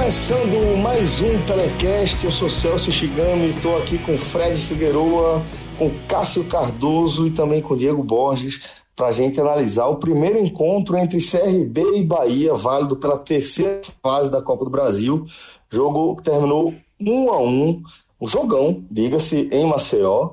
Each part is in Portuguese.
Começando mais um Telecast, eu sou Celso Shigami, estou aqui com Fred Figueroa, com Cássio Cardoso e também com Diego Borges, para a gente analisar o primeiro encontro entre CRB e Bahia, válido pela terceira fase da Copa do Brasil. Jogo que terminou 1-1, um jogão, diga-se, em Maceió.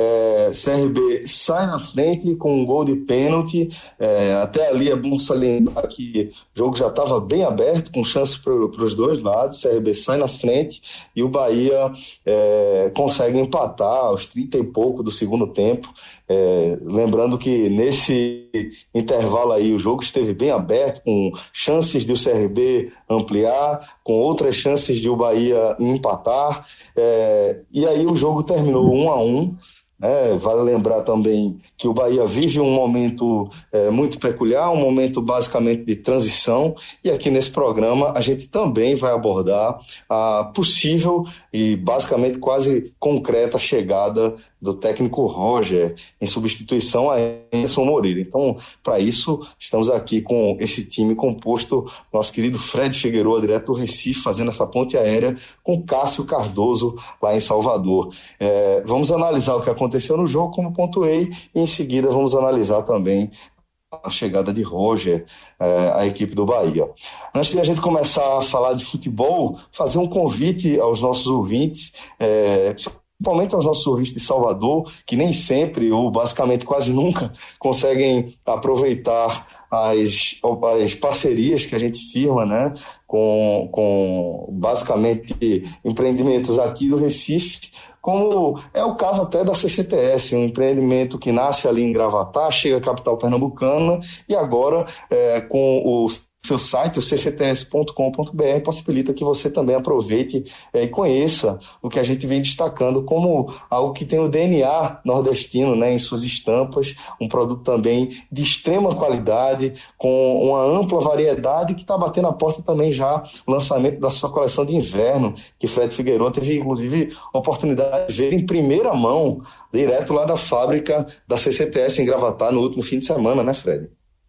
CRB sai na frente com um gol de pênalti. Até ali é bom salientar que o jogo já estava bem aberto, com chances para os dois lados. CRB sai na frente e o Bahia consegue empatar aos 30 e pouco do segundo tempo. Lembrando que nesse intervalo aí o jogo esteve bem aberto, com chances de o CRB ampliar, com outras chances de o Bahia empatar, e aí o jogo terminou 1-1. Vale lembrar também que o Bahia vive um momento muito peculiar, um momento basicamente de transição, e aqui nesse programa a gente também vai abordar a possível e basicamente quase concreta chegada do técnico Roger em substituição a Anderson Moreira. Então, para isso, estamos aqui com esse time composto, nosso querido Fred Figueroa, direto do Recife, fazendo essa ponte aérea com Cássio Cardoso lá em Salvador. Vamos analisar o que aconteceu no jogo, como pontuei, e em seguida vamos analisar também a chegada de Roger à equipe do Bahia. Antes de a gente começar a falar de futebol, fazer um convite aos nossos ouvintes, principalmente aos nossos ouvintes de Salvador, que nem sempre, ou basicamente quase nunca, conseguem aproveitar as parcerias que a gente firma, né, com basicamente empreendimentos aqui do Recife, como é o caso até da CCTS, um empreendimento que nasce ali em Gravatá, chega à capital pernambucana e agora com o seu site, o ccts.com.br, possibilita que você também aproveite e conheça o que a gente vem destacando como algo que tem o DNA nordestino, né, em suas estampas, um produto também de extrema qualidade, com uma ampla variedade, que está batendo a porta também já o lançamento da sua coleção de inverno, que Fred Figueroa teve inclusive a oportunidade de ver em primeira mão, direto lá da fábrica da CCTS em Gravatá no último fim de semana, né, Fred?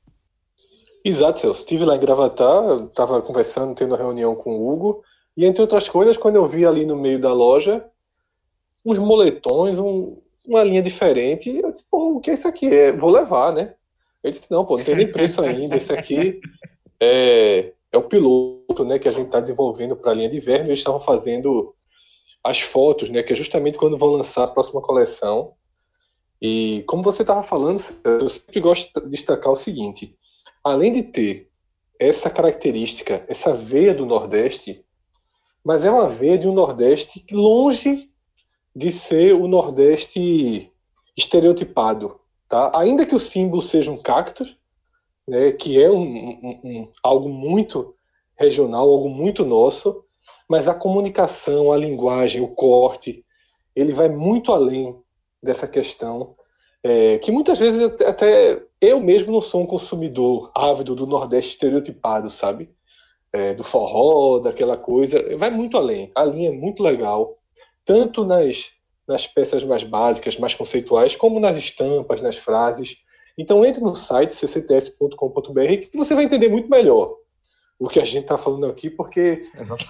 Exato, Celso. Estive lá em Gravatá, estava conversando, tendo uma reunião com o Hugo, e entre outras coisas, quando eu vi ali no meio da loja uns moletões, uma linha diferente, eu disse, pô, o que é isso aqui? Vou levar, né? Ele disse, não, pô, não tem nem preço ainda, esse aqui é o piloto, né, que a gente está desenvolvendo para a linha de inverno, eles estavam fazendo as fotos, né, que é justamente quando vão lançar a próxima coleção. E como você estava falando, eu sempre gosto de destacar o seguinte: além de ter essa característica, essa veia do Nordeste, mas é uma veia de um Nordeste longe de ser o Nordeste estereotipado, tá? Ainda que o símbolo seja um cactus, né, que é algo muito regional, algo muito nosso, mas a comunicação, a linguagem, o corte, ele vai muito além dessa questão, que muitas vezes até eu mesmo não sou um consumidor ávido do Nordeste estereotipado, sabe? Do forró, daquela coisa. Vai muito além. A linha é muito legal, tanto nas peças mais básicas, mais conceituais, como nas estampas, nas frases. Então entre no site ccts.com.br que você vai entender muito melhor o que a gente está falando aqui, porque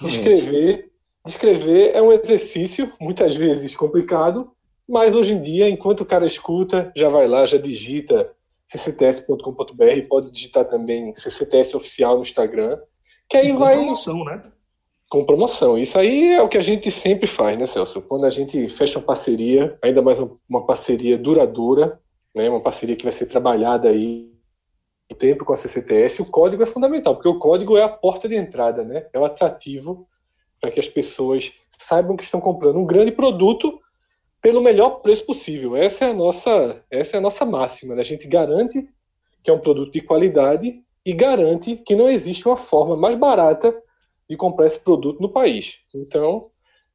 descrever é um exercício, muitas vezes complicado, mas hoje em dia, enquanto o cara escuta, já vai lá, já digita ccts.com.br, pode digitar também CCTS Oficial no Instagram, que aí vai... promoção, né? Com promoção. Isso aí é o que a gente sempre faz, né, Celso? Quando a gente fecha uma parceria, ainda mais uma parceria duradoura, né, uma parceria que vai ser trabalhada aí o tempo com a CCTS, o código é fundamental, porque o código é a porta de entrada, né? É o atrativo para que as pessoas saibam que estão comprando um grande produto pelo melhor preço possível. Essa é a nossa máxima, né? A gente garante que é um produto de qualidade e garante que não existe uma forma mais barata de comprar esse produto no país. Então,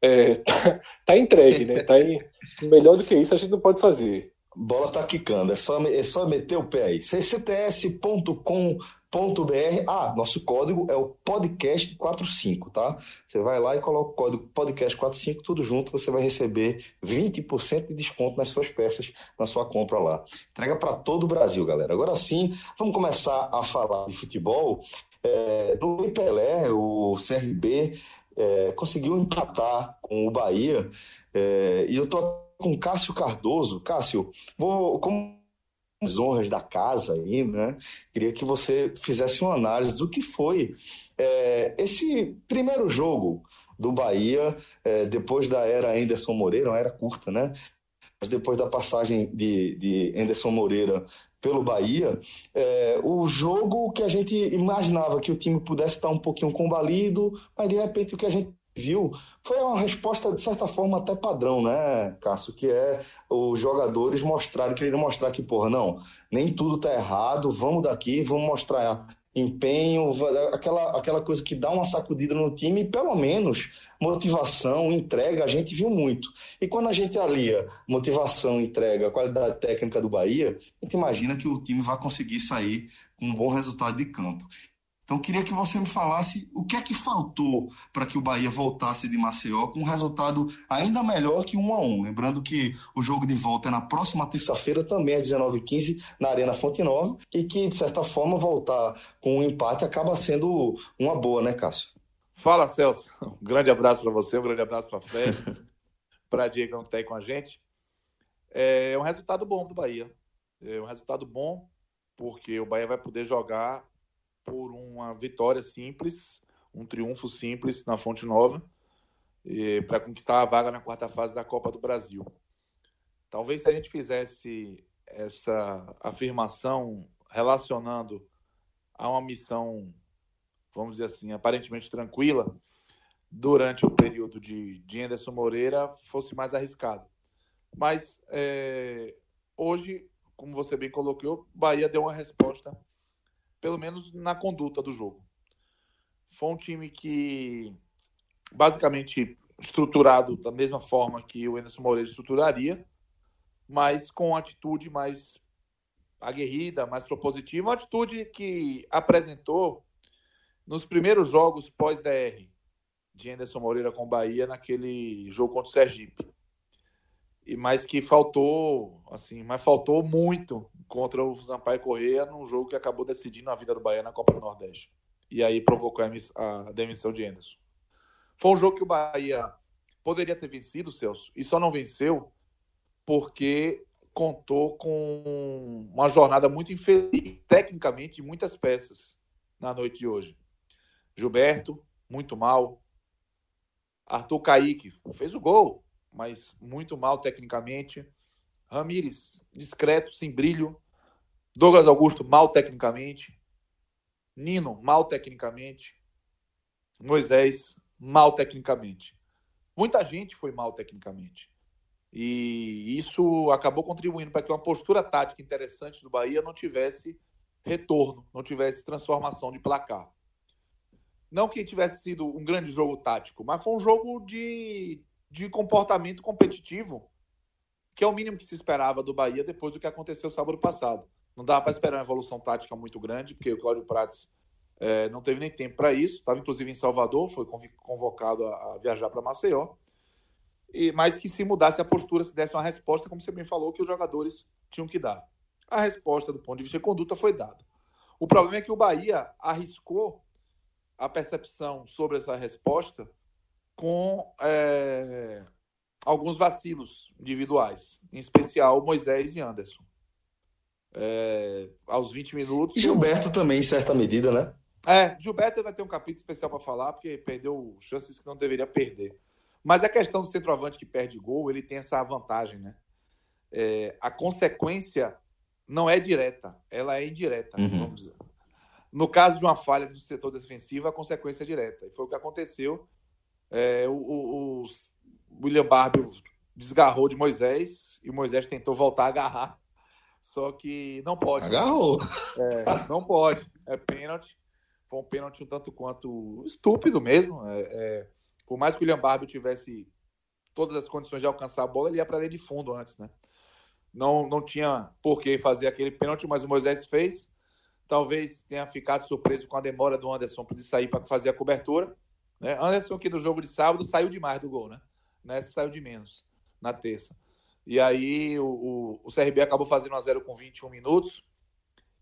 tá entregue, né? Melhor do que isso a gente não pode fazer. Bola tá quicando, é só meter o pé aí. ccts.com.br. Nosso código é o podcast45, tá? Você vai lá e coloca o código podcast45, tudo junto, você vai receber 20% de desconto nas suas peças, na sua compra lá. Entrega para todo o Brasil, galera. Agora sim, vamos começar a falar de futebol. No Pelé, o CRB conseguiu empatar com o Bahia, e eu tô com Cássio Cardoso. Cássio, como as honras da casa aí, né? Queria que você fizesse uma análise do que foi esse primeiro jogo do Bahia, depois da era Anderson Moreira, uma era curta, né? Mas depois da passagem de Anderson Moreira pelo Bahia, o jogo que a gente imaginava que o time pudesse estar um pouquinho combalido, mas de repente o que a gente viu foi uma resposta, de certa forma, até padrão, né, Cássio? Que é os jogadores querendo mostrar que, porra, não, nem tudo tá errado, vamos daqui, vamos mostrar empenho, aquela coisa que dá uma sacudida no time, e pelo menos motivação, entrega, a gente viu muito. E quando a gente alia motivação, entrega, qualidade técnica do Bahia, a gente imagina que o time vai conseguir sair com um bom resultado de campo. Então, eu queria que você me falasse o que é que faltou para que o Bahia voltasse de Maceió com um resultado ainda melhor que 1-1. Lembrando que o jogo de volta é na próxima terça-feira, também às 19h15, na Arena Fonte Nova, e que, de certa forma, voltar com um empate acaba sendo uma boa, né, Cássio? Fala, Celso. Um grande abraço para você, um grande abraço para a Fred, para a Diego que está aí com a gente. É um resultado bom do Bahia. É um resultado bom porque o Bahia vai poder jogar por uma vitória simples, um triunfo simples na Fonte Nova, para conquistar a vaga na quarta fase da Copa do Brasil. Talvez se a gente fizesse essa afirmação relacionando a uma missão, vamos dizer assim, aparentemente tranquila, durante o período de Anderson Moreira, fosse mais arriscado. Mas hoje, como você bem colocou, o Bahia deu uma resposta, pelo menos na conduta do jogo. Foi um time que, basicamente, estruturado da mesma forma que o Anderson Moreira estruturaria, mas com uma atitude mais aguerrida, mais propositiva, uma atitude que apresentou nos primeiros jogos pós-DR de Anderson Moreira com o Bahia, naquele jogo contra o Sergipe. Mas que faltou, assim, mas faltou muito contra o Sampaio Corrêa num jogo que acabou decidindo a vida do Bahia na Copa do Nordeste. E aí provocou a demissão de Anderson. Foi um jogo que o Bahia poderia ter vencido, Celso, e só não venceu porque contou com uma jornada muito infeliz, tecnicamente, de muitas peças na noite de hoje. Gilberto, muito mal. Arthur Caíque fez o gol, mas muito mal tecnicamente. Ramírez, discreto, sem brilho. Douglas Augusto, mal tecnicamente. Nino, mal tecnicamente. Moisés, mal tecnicamente. Muita gente foi mal tecnicamente. E isso acabou contribuindo para que uma postura tática interessante do Bahia não tivesse retorno, não tivesse transformação de placar. Não que tivesse sido um grande jogo tático, mas foi um jogo de comportamento competitivo, que é o mínimo que se esperava do Bahia depois do que aconteceu sábado passado. Não dava para esperar uma evolução tática muito grande, porque o Cláudio Prates não teve nem tempo para isso. Estava, inclusive, em Salvador, foi convocado a viajar para Maceió. Mas que se mudasse a postura, se desse uma resposta, como você bem falou, que os jogadores tinham que dar. A resposta, do ponto de vista de conduta, foi dada. O problema é que o Bahia arriscou a percepção sobre essa resposta com alguns vacilos individuais, em especial Moisés e Anderson. Aos 20 minutos... E Gilberto também, em certa medida, né? Gilberto vai ter um capítulo especial para falar, porque perdeu chances que não deveria perder. Mas a questão do centroavante que perde gol, ele tem essa vantagem, né? A consequência não é direta, ela é indireta, vamos dizer. No caso de uma falha do setor defensivo, a consequência é direta. E foi o que aconteceu. O William Barbie desgarrou de Moisés e o Moisés tentou voltar a agarrar. Só que não pode. Agarrou. Não pode. É pênalti. Foi um pênalti um tanto quanto estúpido mesmo. Por mais que o William Barbie tivesse todas as condições de alcançar a bola, ele ia para dentro de fundo antes, né? Não tinha por que fazer aquele pênalti, mas o Moisés fez. Talvez tenha ficado surpreso com a demora do Anderson para sair para fazer a cobertura. Né? Anderson, aqui do jogo de sábado, saiu demais do gol, né? Nessa saiu de menos, na terça. E aí o CRB acabou fazendo 1-0 com 21 minutos.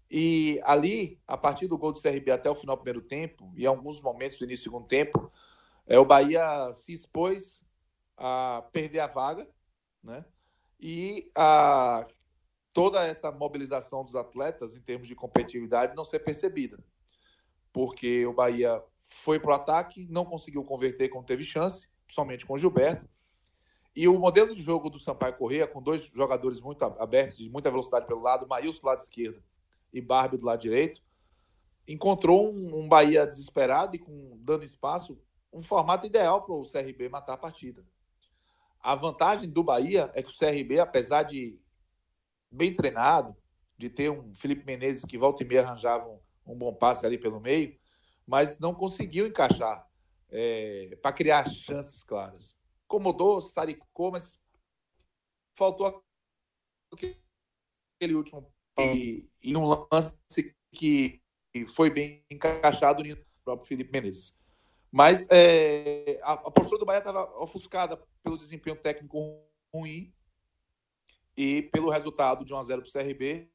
E ali, a partir do gol do CRB até o final do primeiro tempo, e em alguns momentos do início do segundo tempo, o Bahia se expôs a perder a vaga, né? E toda essa mobilização dos atletas em termos de competitividade não ser percebida, porque o Bahia foi para o ataque, não conseguiu converter quando teve chance, somente com o Gilberto, e o modelo de jogo do Sampaio Corrêa, com dois jogadores muito abertos, de muita velocidade pelo lado, Maílson do lado esquerdo e Barbie do lado direito, encontrou um Bahia desesperado e dando espaço, um formato ideal para o CRB matar a partida. A vantagem do Bahia é que o CRB, apesar de bem treinado, de ter um Felipe Menezes que volta e meia arranjava um bom passe ali pelo meio, mas não conseguiu encaixar para criar chances claras. Incomodou, saricou, mas faltou aquele último e um lance que foi bem encaixado no próprio Felipe Menezes. Mas a postura do Bahia estava ofuscada pelo desempenho técnico ruim e pelo resultado de 1-0 para o CRB.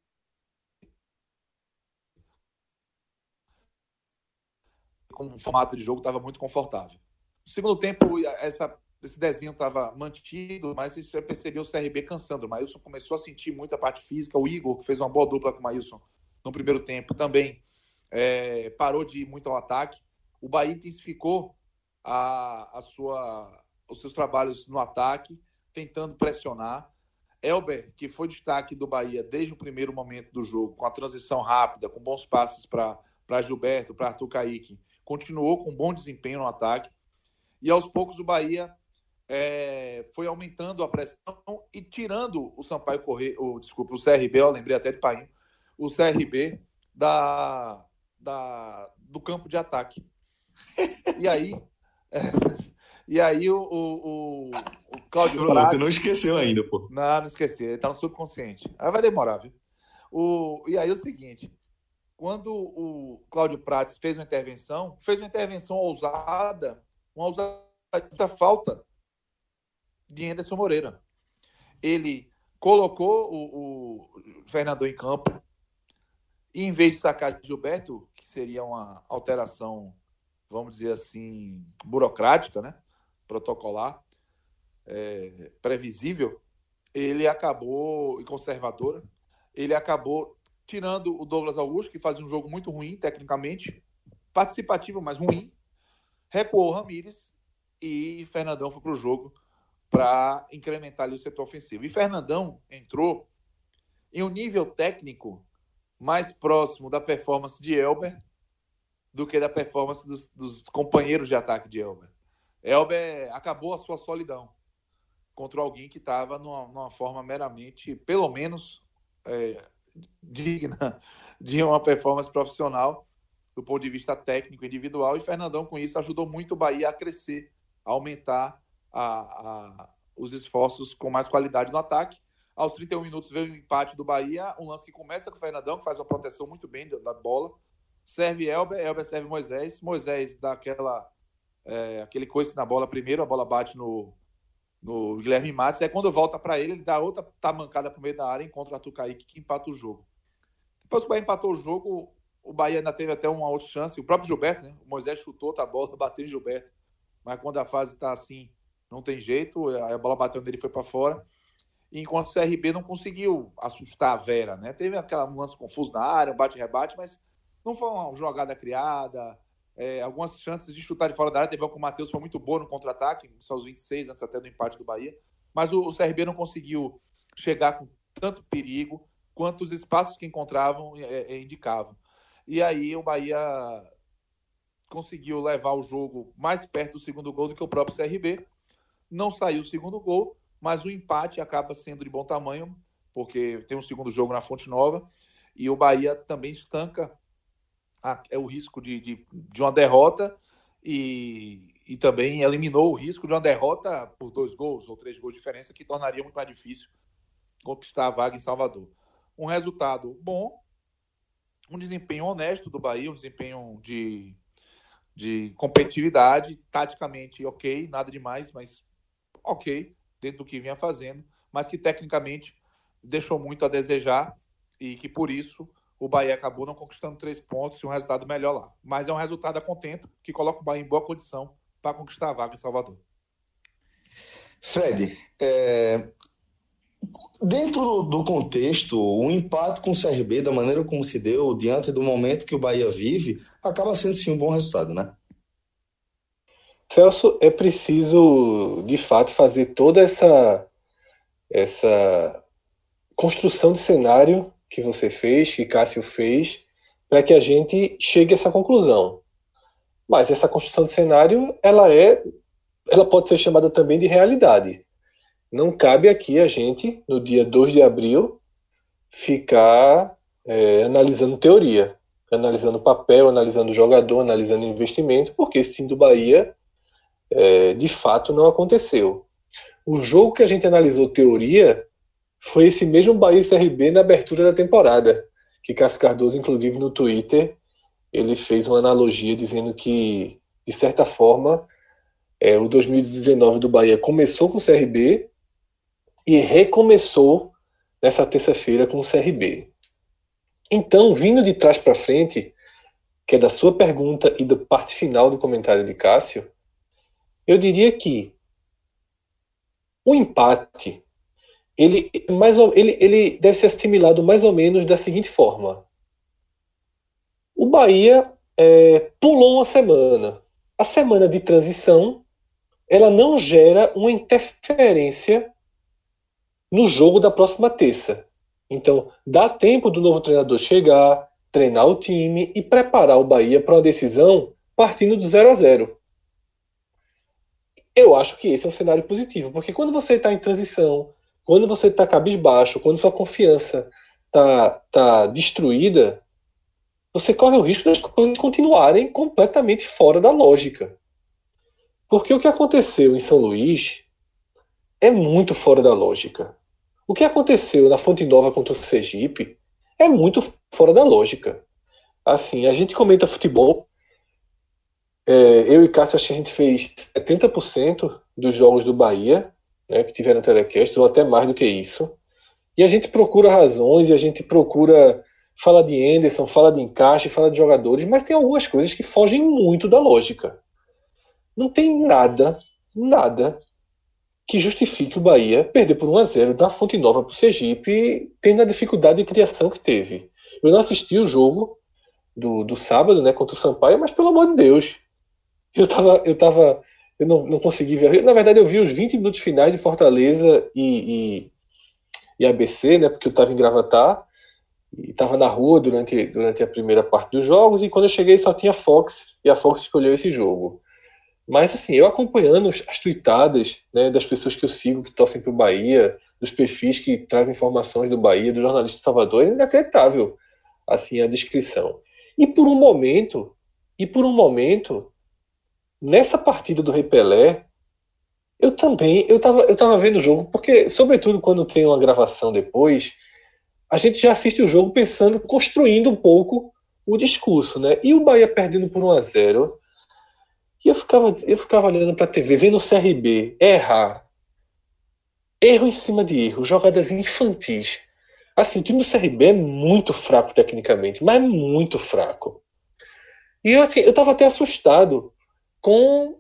Com um formato de jogo estava muito confortável. No segundo tempo, esse desenho estava mantido, mas você percebeu o CRB cansando. O Maílson começou a sentir muito a parte física. O Igor, que fez uma boa dupla com o Maílson no primeiro tempo, também parou de ir muito ao ataque. O Bahia intensificou os seus trabalhos no ataque, tentando pressionar. Elber, que foi destaque do Bahia desde o primeiro momento do jogo, com a transição rápida, com bons passes para Gilberto, para Arthur Kaique, continuou com bom desempenho no ataque. E aos poucos o Bahia foi aumentando a pressão e tirando o Sampaio Corrêa, o CRB, eu lembrei até de Painho, o CRB do campo de ataque. E aí o Cláudio Prates... Você não esqueceu ainda, pô. Não esqueci. Ele tá no subconsciente. Aí vai demorar, viu? E aí o seguinte, quando o Cláudio Prates fez uma intervenção ousada, uma ousada falta de Anderson Moreira. Ele colocou o Fernandão em campo e, em vez de sacar de Gilberto, que seria uma alteração, vamos dizer assim, burocrática, né? Protocolar, previsível, ele acabou, e conservadora, ele acabou tirando o Douglas Augusto, que fazia um jogo muito ruim, tecnicamente, participativo, mas ruim, recuou o Ramírez e Fernandão foi para o jogo para incrementar ali o setor ofensivo. E Fernandão entrou em um nível técnico mais próximo da performance de Elber do que da performance dos companheiros de ataque de Elber. Elber acabou a sua solidão contra alguém que estava numa forma meramente, pelo menos, digna de uma performance profissional do ponto de vista técnico individual, e Fernandão, com isso, ajudou muito o Bahia a crescer, a aumentar os esforços com mais qualidade no ataque. Aos 31 minutos veio o empate do Bahia, um lance que começa com o Fernandão, que faz uma proteção muito bem da bola, serve Elber serve Moisés dá aquele coice na bola primeiro, a bola bate no Guilherme Matos, aí quando volta para ele dá outra tamancada para o meio da área e encontra o Arthur Kaique, que empata o jogo. Depois que o Bahia empatou o jogo, o Bahia ainda teve até uma outra chance, o próprio Gilberto, né? O Moisés chutou a bola, bateu em Gilberto, mas quando a fase está assim, não tem jeito, a bola bateu nele e foi para fora, e enquanto o CRB não conseguiu assustar a Vera, né? Teve um lance confuso na área, um bate-rebate, mas não foi uma jogada criada, algumas chances de chutar de fora da área, teve uma com o Matheus, foi muito boa no contra-ataque, só aos 26, antes até do empate do Bahia, mas o CRB não conseguiu chegar com tanto perigo quanto os espaços que encontravam indicavam. E aí o Bahia conseguiu levar o jogo mais perto do segundo gol do que o próprio CRB. Não saiu o segundo gol, mas o empate acaba sendo de bom tamanho, porque tem um segundo jogo na Fonte Nova, e o Bahia também estanca o risco de uma derrota e também eliminou o risco de uma derrota por 2 gols ou 3 gols de diferença, que tornaria muito mais difícil conquistar a vaga em Salvador. Um resultado bom, um desempenho honesto do Bahia, um desempenho de competitividade, taticamente ok, nada demais, mas ok, dentro do que vinha fazendo, mas que tecnicamente deixou muito a desejar e que por isso o Bahia acabou não conquistando 3 pontos e um resultado melhor lá. Mas é um resultado a contento, que coloca o Bahia em boa condição para conquistar a vaga em Salvador. Fred, dentro do contexto, o empate com o CRB, da maneira como se deu, diante do momento que o Bahia vive, acaba sendo sim um bom resultado, né? Celso, é preciso, de fato, fazer toda essa construção de cenário que você fez, que Cássio fez, para que a gente chegue a essa conclusão. Mas essa construção de cenário, ela pode ser chamada também de realidade. Não cabe aqui a gente, no dia 2 de abril, ficar analisando teoria, analisando papel, analisando jogador, analisando investimento, porque esse time do Bahia, de fato, não aconteceu. O jogo que a gente analisou teoria foi esse mesmo Bahia e CRB na abertura da temporada, que Cássio Cardoso, inclusive no Twitter, ele fez uma analogia dizendo que, de certa forma, o 2019 do Bahia começou com o CRB e recomeçou nessa terça-feira com o CRB. Então, vindo de trás para frente, que é da sua pergunta e da parte final do comentário de Cássio, eu diria que o empate ele deve ser assimilado mais ou menos da seguinte forma. O Bahia pulou uma semana. A semana de transição, ela não gera uma interferência no jogo da próxima terça. Então, dá tempo do novo treinador chegar, treinar o time e preparar o Bahia para uma decisão partindo do 0-0. Eu acho que esse é um cenário positivo, porque quando você está em transição, quando você está cabisbaixo, quando sua confiança está destruída, você corre o risco das coisas continuarem completamente fora da lógica. Porque o que aconteceu em São Luís é muito fora da lógica. O que aconteceu na Fonte Nova contra o Sergipe é muito fora da lógica. Assim, a gente comenta futebol. Eu e Cássio, acho que a gente fez 70% dos jogos do Bahia, né, que tiveram telecast, ou até mais do que isso. E a gente procura razões, e a gente procura fala de Henderson, fala de encaixe, fala de jogadores, mas tem algumas coisas que fogem muito da lógica. Não tem nada que justifique o Bahia perder por 1-0 da Fonte Nova para o Sergipe, tendo a dificuldade de criação que teve. Eu não assisti o jogo do sábado, né, contra o Sampaio, mas pelo amor de Deus, eu não consegui ver. Na verdade, eu vi os 20 minutos finais de Fortaleza e ABC, né, porque eu estava em Gravatá e estava na rua durante a primeira parte dos jogos, e quando eu cheguei só tinha Fox, e a Fox escolheu esse jogo. Mas assim, eu acompanhando as tuitadas, né, das pessoas que eu sigo, que torcem para o Bahia, dos perfis que trazem informações do Bahia, do jornalista de Salvador, é inacreditável assim, a descrição. E por um momento, nessa partida do Rei Pelé, eu tava vendo o jogo, porque, sobretudo quando tem uma gravação depois, a gente já assiste o jogo pensando, construindo um pouco o discurso, né? E o Bahia perdendo por 1-0, e eu ficava olhando para a TV, vendo o CRB errar. Erro em cima de erro, jogadas infantis. Assim, o time do CRB é muito fraco tecnicamente, mas muito fraco. E eu estava até assustado com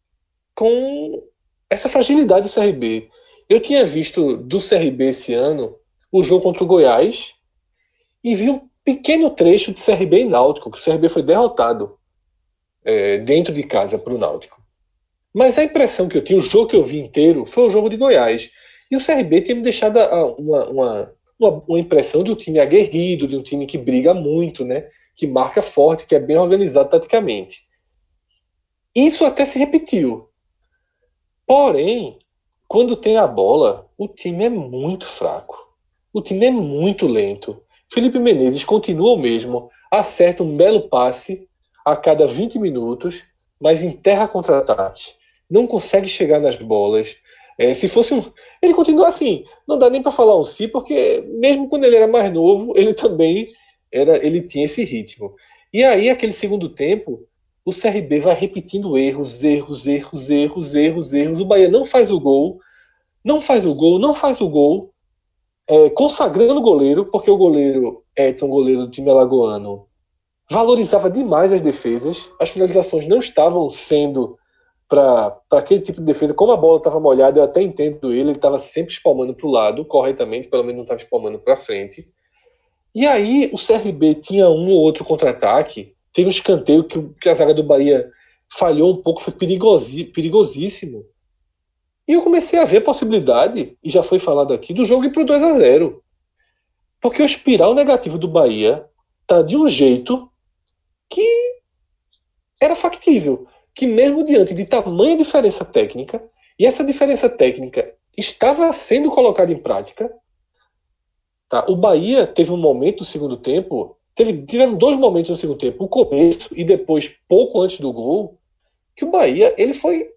essa fragilidade do CRB. Eu tinha visto do CRB esse ano o jogo contra o Goiás e vi um pequeno trecho de CRB e Náutico, que o CRB foi derrotado dentro de casa para o Náutico. Mas a impressão que eu tinha, o jogo que eu vi inteiro, foi o jogo de Goiás. E o CRB tinha me deixado uma impressão de um time aguerrido, de um time que briga muito, né? Que marca forte, que é bem organizado taticamente. Isso até se repetiu. Porém, quando tem a bola, o time é muito fraco. O time é muito lento. Felipe Menezes continua o mesmo, acerta um belo passe a cada 20 minutos, mas enterra contra-ataques. Não consegue chegar nas bolas. Se fosse ele continua assim. Não dá nem para falar um si, porque mesmo quando ele era mais novo, ele também ele tinha esse ritmo. E aí, aquele segundo tempo, o CRB vai repetindo erros. O Bahia não faz o gol. consagrando o goleiro, porque o goleiro Edson, goleiro do time alagoano, valorizava demais as defesas, as finalizações não estavam sendo para aquele tipo de defesa. Como a bola estava molhada, eu até entendo ele estava sempre espalmando para o lado, corretamente, pelo menos não estava espalmando para frente. E aí o CRB tinha um ou outro contra-ataque, teve um escanteio que a zaga do Bahia falhou um pouco, foi perigosíssimo. E eu comecei a ver a possibilidade, e já foi falado aqui, do jogo ir para o 2-0. Porque o espiral negativo do Bahia tá de um jeito que era factível. Que mesmo diante de tamanha diferença técnica, e essa diferença técnica estava sendo colocada em prática, tá? O Bahia teve um momento no segundo tempo, tiveram dois momentos no segundo tempo, o começo e depois, pouco antes do gol, que o Bahia ele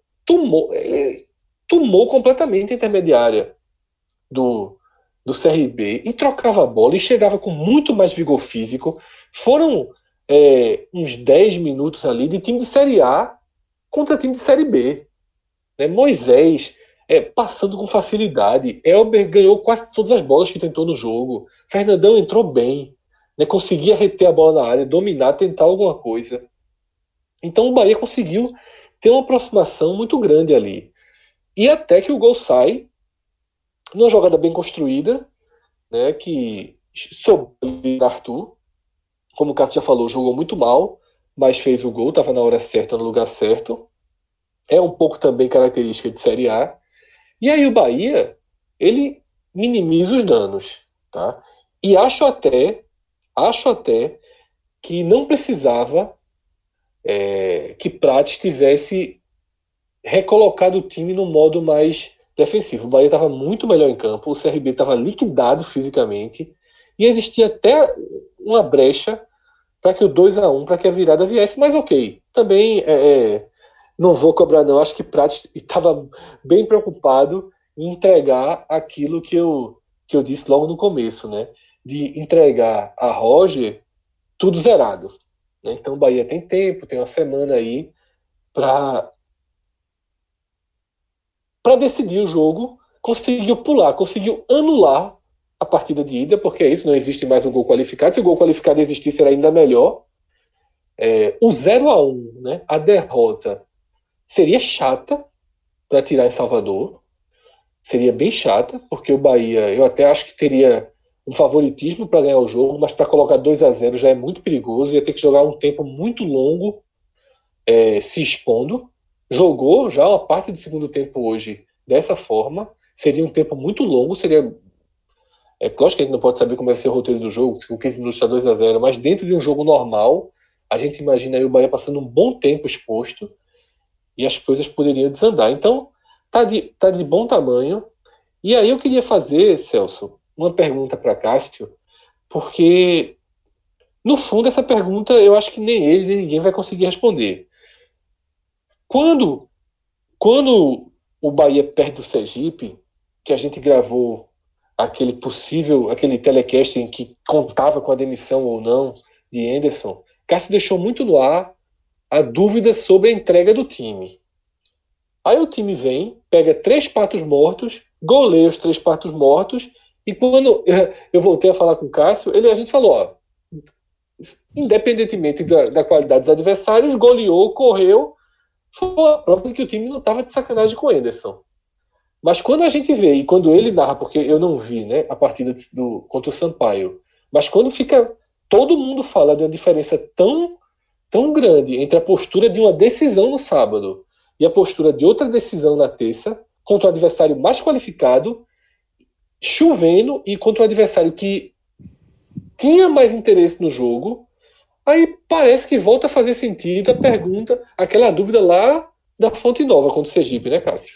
tomou completamente a intermediária do CRB e trocava a bola e chegava com muito mais vigor físico. Foram uns 10 minutos ali de time de Série A contra time de Série B. Né? Moisés passando com facilidade. Elber ganhou quase todas as bolas que tentou no jogo. Fernandão entrou bem. Né? Conseguia reter a bola na área, dominar, tentar alguma coisa. Então o Bahia conseguiu ter uma aproximação muito grande ali. E até que o gol sai numa jogada bem construída, né, que soube Arthur, como o Cássio já falou, jogou muito mal, mas fez o gol, estava na hora certa, no lugar certo. É um pouco também característica de Série A. E aí o Bahia, ele minimiza os danos. Tá? E acho até que não precisava que Prates tivesse recolocado o time no modo mais defensivo. O Bahia estava muito melhor em campo, o CRB estava liquidado fisicamente e existia até uma brecha para que o 2-1, para que a virada viesse, mas ok. Também não vou cobrar não, acho que Prates estava bem preocupado em entregar aquilo que eu disse logo no começo, né? De entregar a Roger tudo zerado. Né? Então o Bahia tem tempo, tem uma semana aí para decidir o jogo, conseguiu anular a partida de ida, porque é isso, não existe mais um gol qualificado. Se o gol qualificado existisse, era ainda melhor. O 0-1, né, a derrota, seria chata para tirar em Salvador. Seria bem chata, porque o Bahia, eu até acho que teria um favoritismo para ganhar o jogo, mas para colocar 2-0 já é muito perigoso. Ia ter que jogar um tempo muito longo se expondo. Jogou já uma parte do segundo tempo hoje dessa forma. Seria um tempo muito longo. Lógico que a gente não pode saber como vai ser o roteiro do jogo, se com 15 minutos está 2-0, mas dentro de um jogo normal, a gente imagina aí o Bahia passando um bom tempo exposto e as coisas poderiam desandar. Então, tá de bom tamanho. E aí eu queria fazer, Celso, uma pergunta para Cássio, porque no fundo essa pergunta eu acho que nem ele nem ninguém vai conseguir responder. Quando o Bahia perde o Sergipe, que a gente gravou aquele telecast em que contava com a demissão ou não de Anderson, Cássio deixou muito no ar a dúvida sobre a entrega do time. Aí o time vem, pega 3 patos mortos, goleia os 3 patos mortos, e quando eu voltei a falar com o Cássio, a gente falou, ó, independentemente da qualidade dos adversários, goleou, correu, foi a prova de que o time não estava de sacanagem com o Anderson. Mas quando a gente vê, e quando ele narra, porque eu não vi, né, a partida contra o Sampaio, mas quando fica, todo mundo fala de uma diferença tão, tão grande entre a postura de uma decisão no sábado e a postura de outra decisão na terça, contra o adversário mais qualificado, chovendo, e contra o adversário que tinha mais interesse no jogo, aí parece que volta a fazer sentido a pergunta, aquela dúvida lá da Fonte Nova contra o Sergipe, né, Cássio?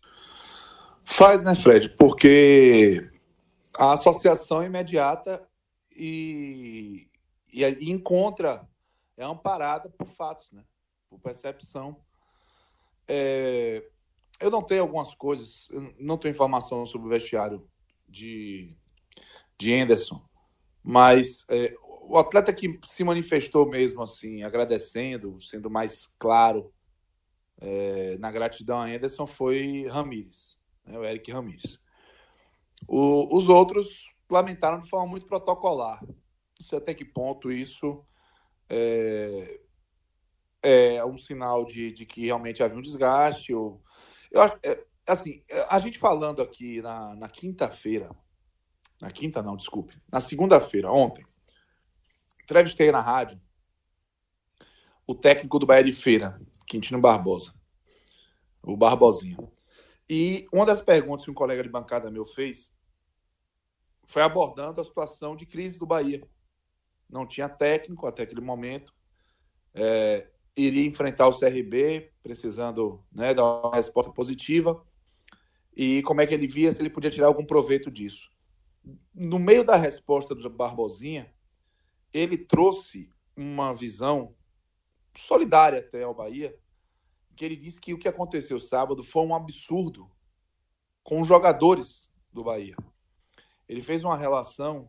Faz, né, Fred? Porque a associação é imediata e encontra, é amparada por fatos, né? Por percepção. Eu não tenho algumas coisas, eu não tenho informação sobre o vestiário de Anderson, mas o atleta que se manifestou mesmo assim, agradecendo, sendo mais claro na gratidão a Anderson foi Ramírez, né, o Eric Ramírez. Os outros lamentaram de forma muito protocolar. Não sei até que ponto isso é um sinal de que realmente havia um desgaste. Eu acho, assim, a gente falando aqui na quinta-feira, na quinta não, desculpe, na segunda-feira, ontem, entrevistei na rádio o técnico do Bahia de Feira, Quintino Barbosa, o Barbosinha. E uma das perguntas que um colega de bancada meu fez foi abordando a situação de crise do Bahia. Não tinha técnico até aquele momento, iria enfrentar o CRB, precisando, né, dar uma resposta positiva, e como é que ele via, se ele podia tirar algum proveito disso. No meio da resposta do Barbosinha, ele trouxe uma visão solidária até ao Bahia, que ele disse que o que aconteceu sábado foi um absurdo com os jogadores do Bahia. Ele fez uma relação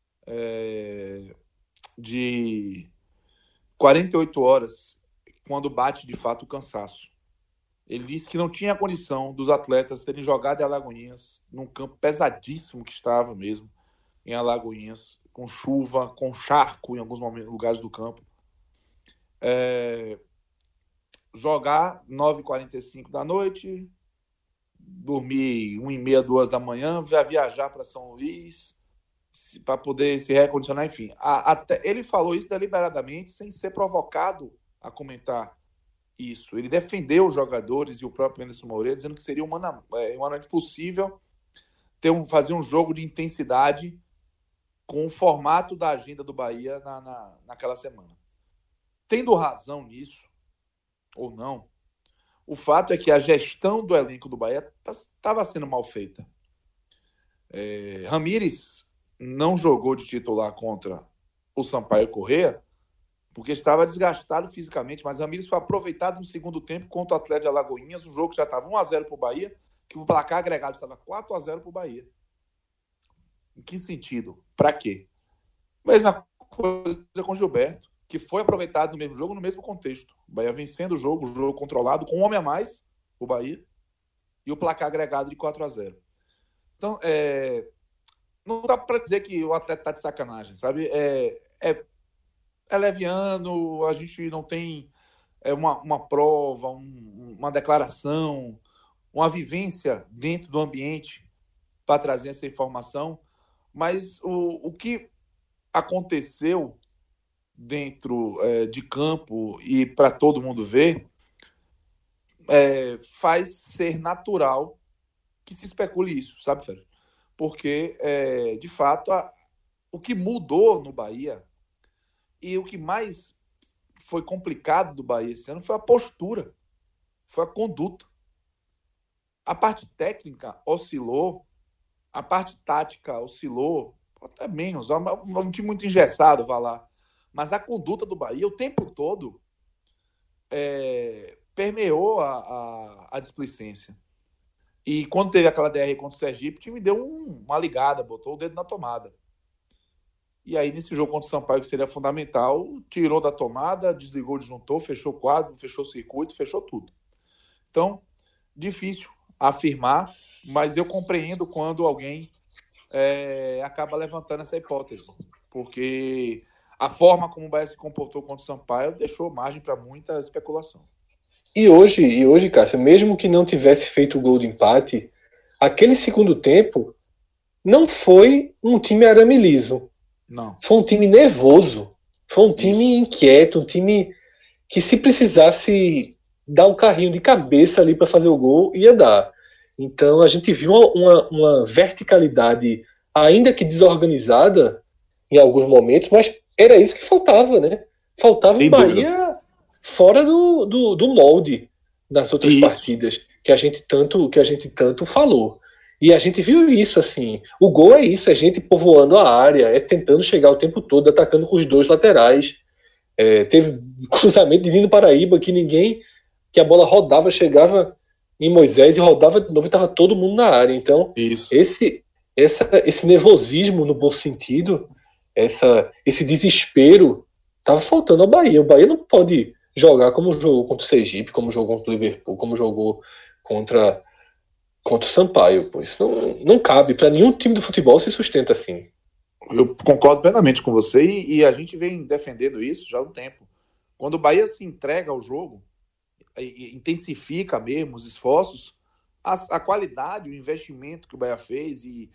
de 48 horas quando bate de fato o cansaço. Ele disse que não tinha condição dos atletas terem jogado em Alagoinhas, num campo pesadíssimo que estava mesmo, em Alagoinhas, com chuva, com charco em alguns lugares do campo. Jogar 9h45 da noite, dormir 1h30, 2 da manhã, viajar para São Luís para poder se recondicionar, enfim. Ele falou isso deliberadamente, sem ser provocado a comentar isso. Ele defendeu os jogadores e o próprio Anderson Moreira, dizendo que seria humanamente possível fazer um jogo de intensidade com o formato da agenda do Bahia naquela semana. Tendo razão nisso, ou não, o fato é que a gestão do elenco do Bahia estava sendo mal feita. Ramírez não jogou de titular contra o Sampaio Corrêa porque estava desgastado fisicamente, mas Ramírez foi aproveitado no segundo tempo contra o Atlético de Alagoinhas, o jogo que já estava 1-0 para o Bahia, que o placar agregado estava 4-0 para o Bahia. Em que sentido? Para quê? Mesma coisa com o Gilberto, que foi aproveitado no mesmo jogo, no mesmo contexto. O Bahia vencendo o jogo controlado, com um homem a mais, o Bahia, e o placar agregado de 4-0. Então, não dá para dizer que o atleta está de sacanagem, sabe? É leviano, a gente não tem uma prova, uma declaração, uma vivência dentro do ambiente para trazer essa informação, mas o que aconteceu dentro de campo e para todo mundo ver, faz ser natural que se especule isso, sabe, Félix? Porque, de fato, o que mudou no Bahia e o que mais foi complicado do Bahia esse ano foi a postura, foi a conduta. A parte técnica oscilou, a parte tática oscilou, até menos, um time muito engessado, vai lá. Mas a conduta do Bahia o tempo todo permeou a displicência. E quando teve aquela DR contra o Sergipe, o time deu uma ligada, botou o dedo na tomada. E aí, nesse jogo contra o Sampaio, que seria fundamental, tirou da tomada, desligou o disjuntor, fechou o quadro, fechou o circuito, fechou tudo. Então, difícil afirmar, mas eu compreendo quando alguém acaba levantando essa hipótese. Porque a forma como o Bahia se comportou contra o Sampaio deixou margem para muita especulação. E hoje, Cássio, mesmo que não tivesse feito o gol de empate, aquele segundo tempo não foi um time arame liso. Não. Foi um time nervoso. Foi um time inquieto, um time que, se precisasse dar um carrinho de cabeça ali para fazer o gol, ia dar. Então a gente viu uma verticalidade, ainda que desorganizada em alguns momentos, mas era isso que faltava, né? Faltava um Bahia fora do molde nas outras partidas que a gente tanto falou. E a gente viu isso, assim. O gol é isso, é gente povoando a área, tentando chegar o tempo todo, atacando com os dois laterais. Teve cruzamento de Nino Paraíba que a bola rodava, chegava em Moisés e rodava de novo e estava todo mundo na área. Então, esse nervosismo no bom sentido, esse desespero, estava faltando ao Bahia. O Bahia não pode jogar como jogou contra o Sergipe, como jogou contra o Liverpool, como jogou contra Contra o Sampaio, pô. Isso não cabe. Para nenhum time do futebol se sustenta assim. Eu concordo plenamente com você e a gente vem defendendo isso já há um tempo. Quando o Bahia se entrega ao jogo, intensifica mesmo os esforços, a qualidade, o investimento que o Bahia fez e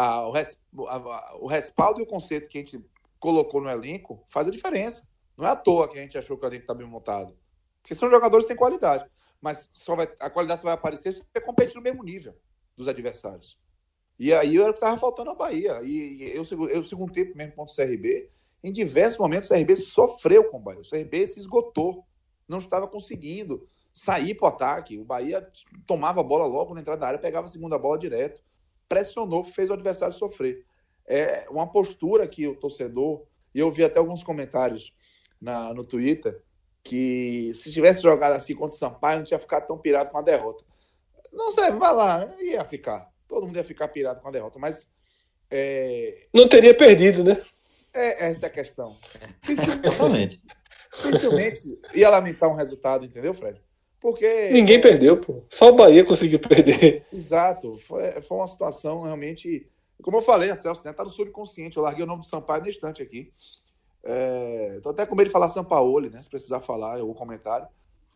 o respaldo e o conceito que a gente colocou no elenco faz a diferença. Não é à toa que a gente achou que o elenco está bem montado. Porque são jogadores que têm qualidade. Mas a qualidade só vai aparecer se você competir no mesmo nível dos adversários. E aí era o que estava faltando ao Bahia. E eu segundo tempo mesmo contra o CRB, em diversos momentos o CRB sofreu com o Bahia. O CRB se esgotou. Não estava conseguindo sair para o ataque. O Bahia tomava a bola logo na entrada da área, pegava a segunda bola direto. Pressionou, fez o adversário sofrer. É uma postura que o torcedor... E eu vi até alguns comentários no Twitter que se tivesse jogado assim contra o Sampaio, não tinha ficado tão pirado com a derrota. Não sei, vai lá, ia ficar. Todo mundo ia ficar pirado com a derrota, mas... Não teria perdido, né? Essa é a questão. Exatamente. Dificilmente ia lamentar um resultado, entendeu, Fred? Porque... Ninguém perdeu, pô. Só o Bahia conseguiu perder. Exato. Foi uma situação realmente... Como eu falei, a Celso, né, tá no subconsciente. Eu larguei o nome do Sampaio no instante aqui. Tô até com medo de falar Sampaoli, né? Se precisar falar, eu vou comentário.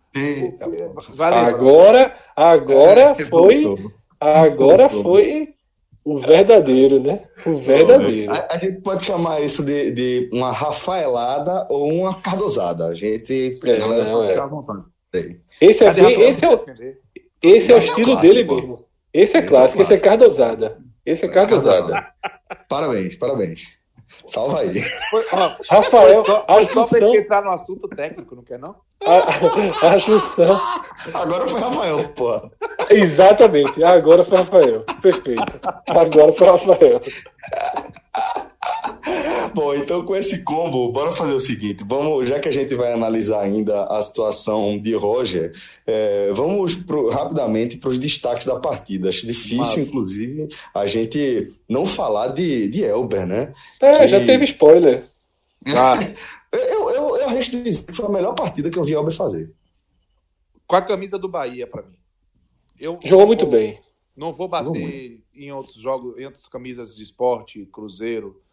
Agora foi o verdadeiro, né? O verdadeiro. A gente pode chamar isso de uma rafaelada ou uma cardosada. A gente... Esse é o estilo dele mesmo. Esse é clássico, esse é cardosada. Esse é cardosada. Parabéns. Salva aí. Rafael, só pra gente entrar no assunto técnico, não quer não? A junção. Agora foi Rafael, porra. Exatamente, agora foi Rafael. Perfeito. Agora foi Rafael. Bom, então com esse combo, bora fazer o seguinte, já que a gente vai analisar ainda a situação de Roger, vamos rapidamente para os destaques da partida. Acho difícil, inclusive, a gente não falar de Elber, né? Já teve spoiler. Eu arrisco de dizer que foi a melhor partida que eu vi Elber fazer. Com a camisa do Bahia, para mim. Jogou muito bem. Não vou bater em outros jogos, em outras camisas de esporte, Cruzeiro.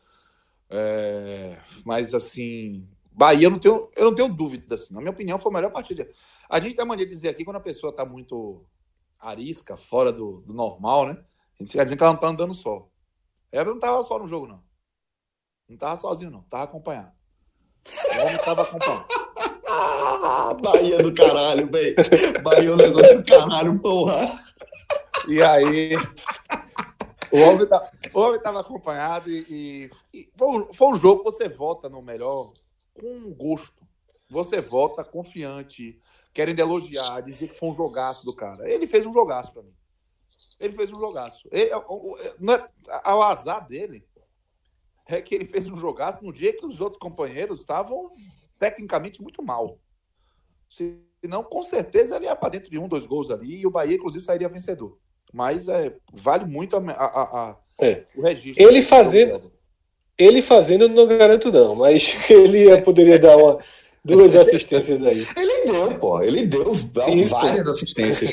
Mas assim, Bahia eu não tenho dúvida assim. Na minha opinião foi a melhor partida. A gente tem a mania de dizer aqui quando a pessoa tá muito arisca, fora do normal, né? A gente fica dizendo que ela não tá andando só. Ela não tava só no jogo, não. Não tava sozinho, não. Tava acompanhado. O homem tava acompanhado. Bahia do caralho, velho. Bahia é um negócio do caralho, porra. E aí o homem estava acompanhado e foi um jogo que você volta no melhor com gosto. Você volta confiante, querendo elogiar, dizer que foi um jogaço do cara. Ele fez um jogaço para mim. Ele fez um jogaço. O azar dele é que ele fez um jogaço no dia que os outros companheiros estavam tecnicamente muito mal. Senão, com certeza, ele ia para dentro de 1-2 gols ali e o Bahia, inclusive, sairia vencedor. Mas vale muito o registro. Ele fazendo, eu não garanto, não. Mas ele poderia dar duas assistências aí. Ele deu várias assistências.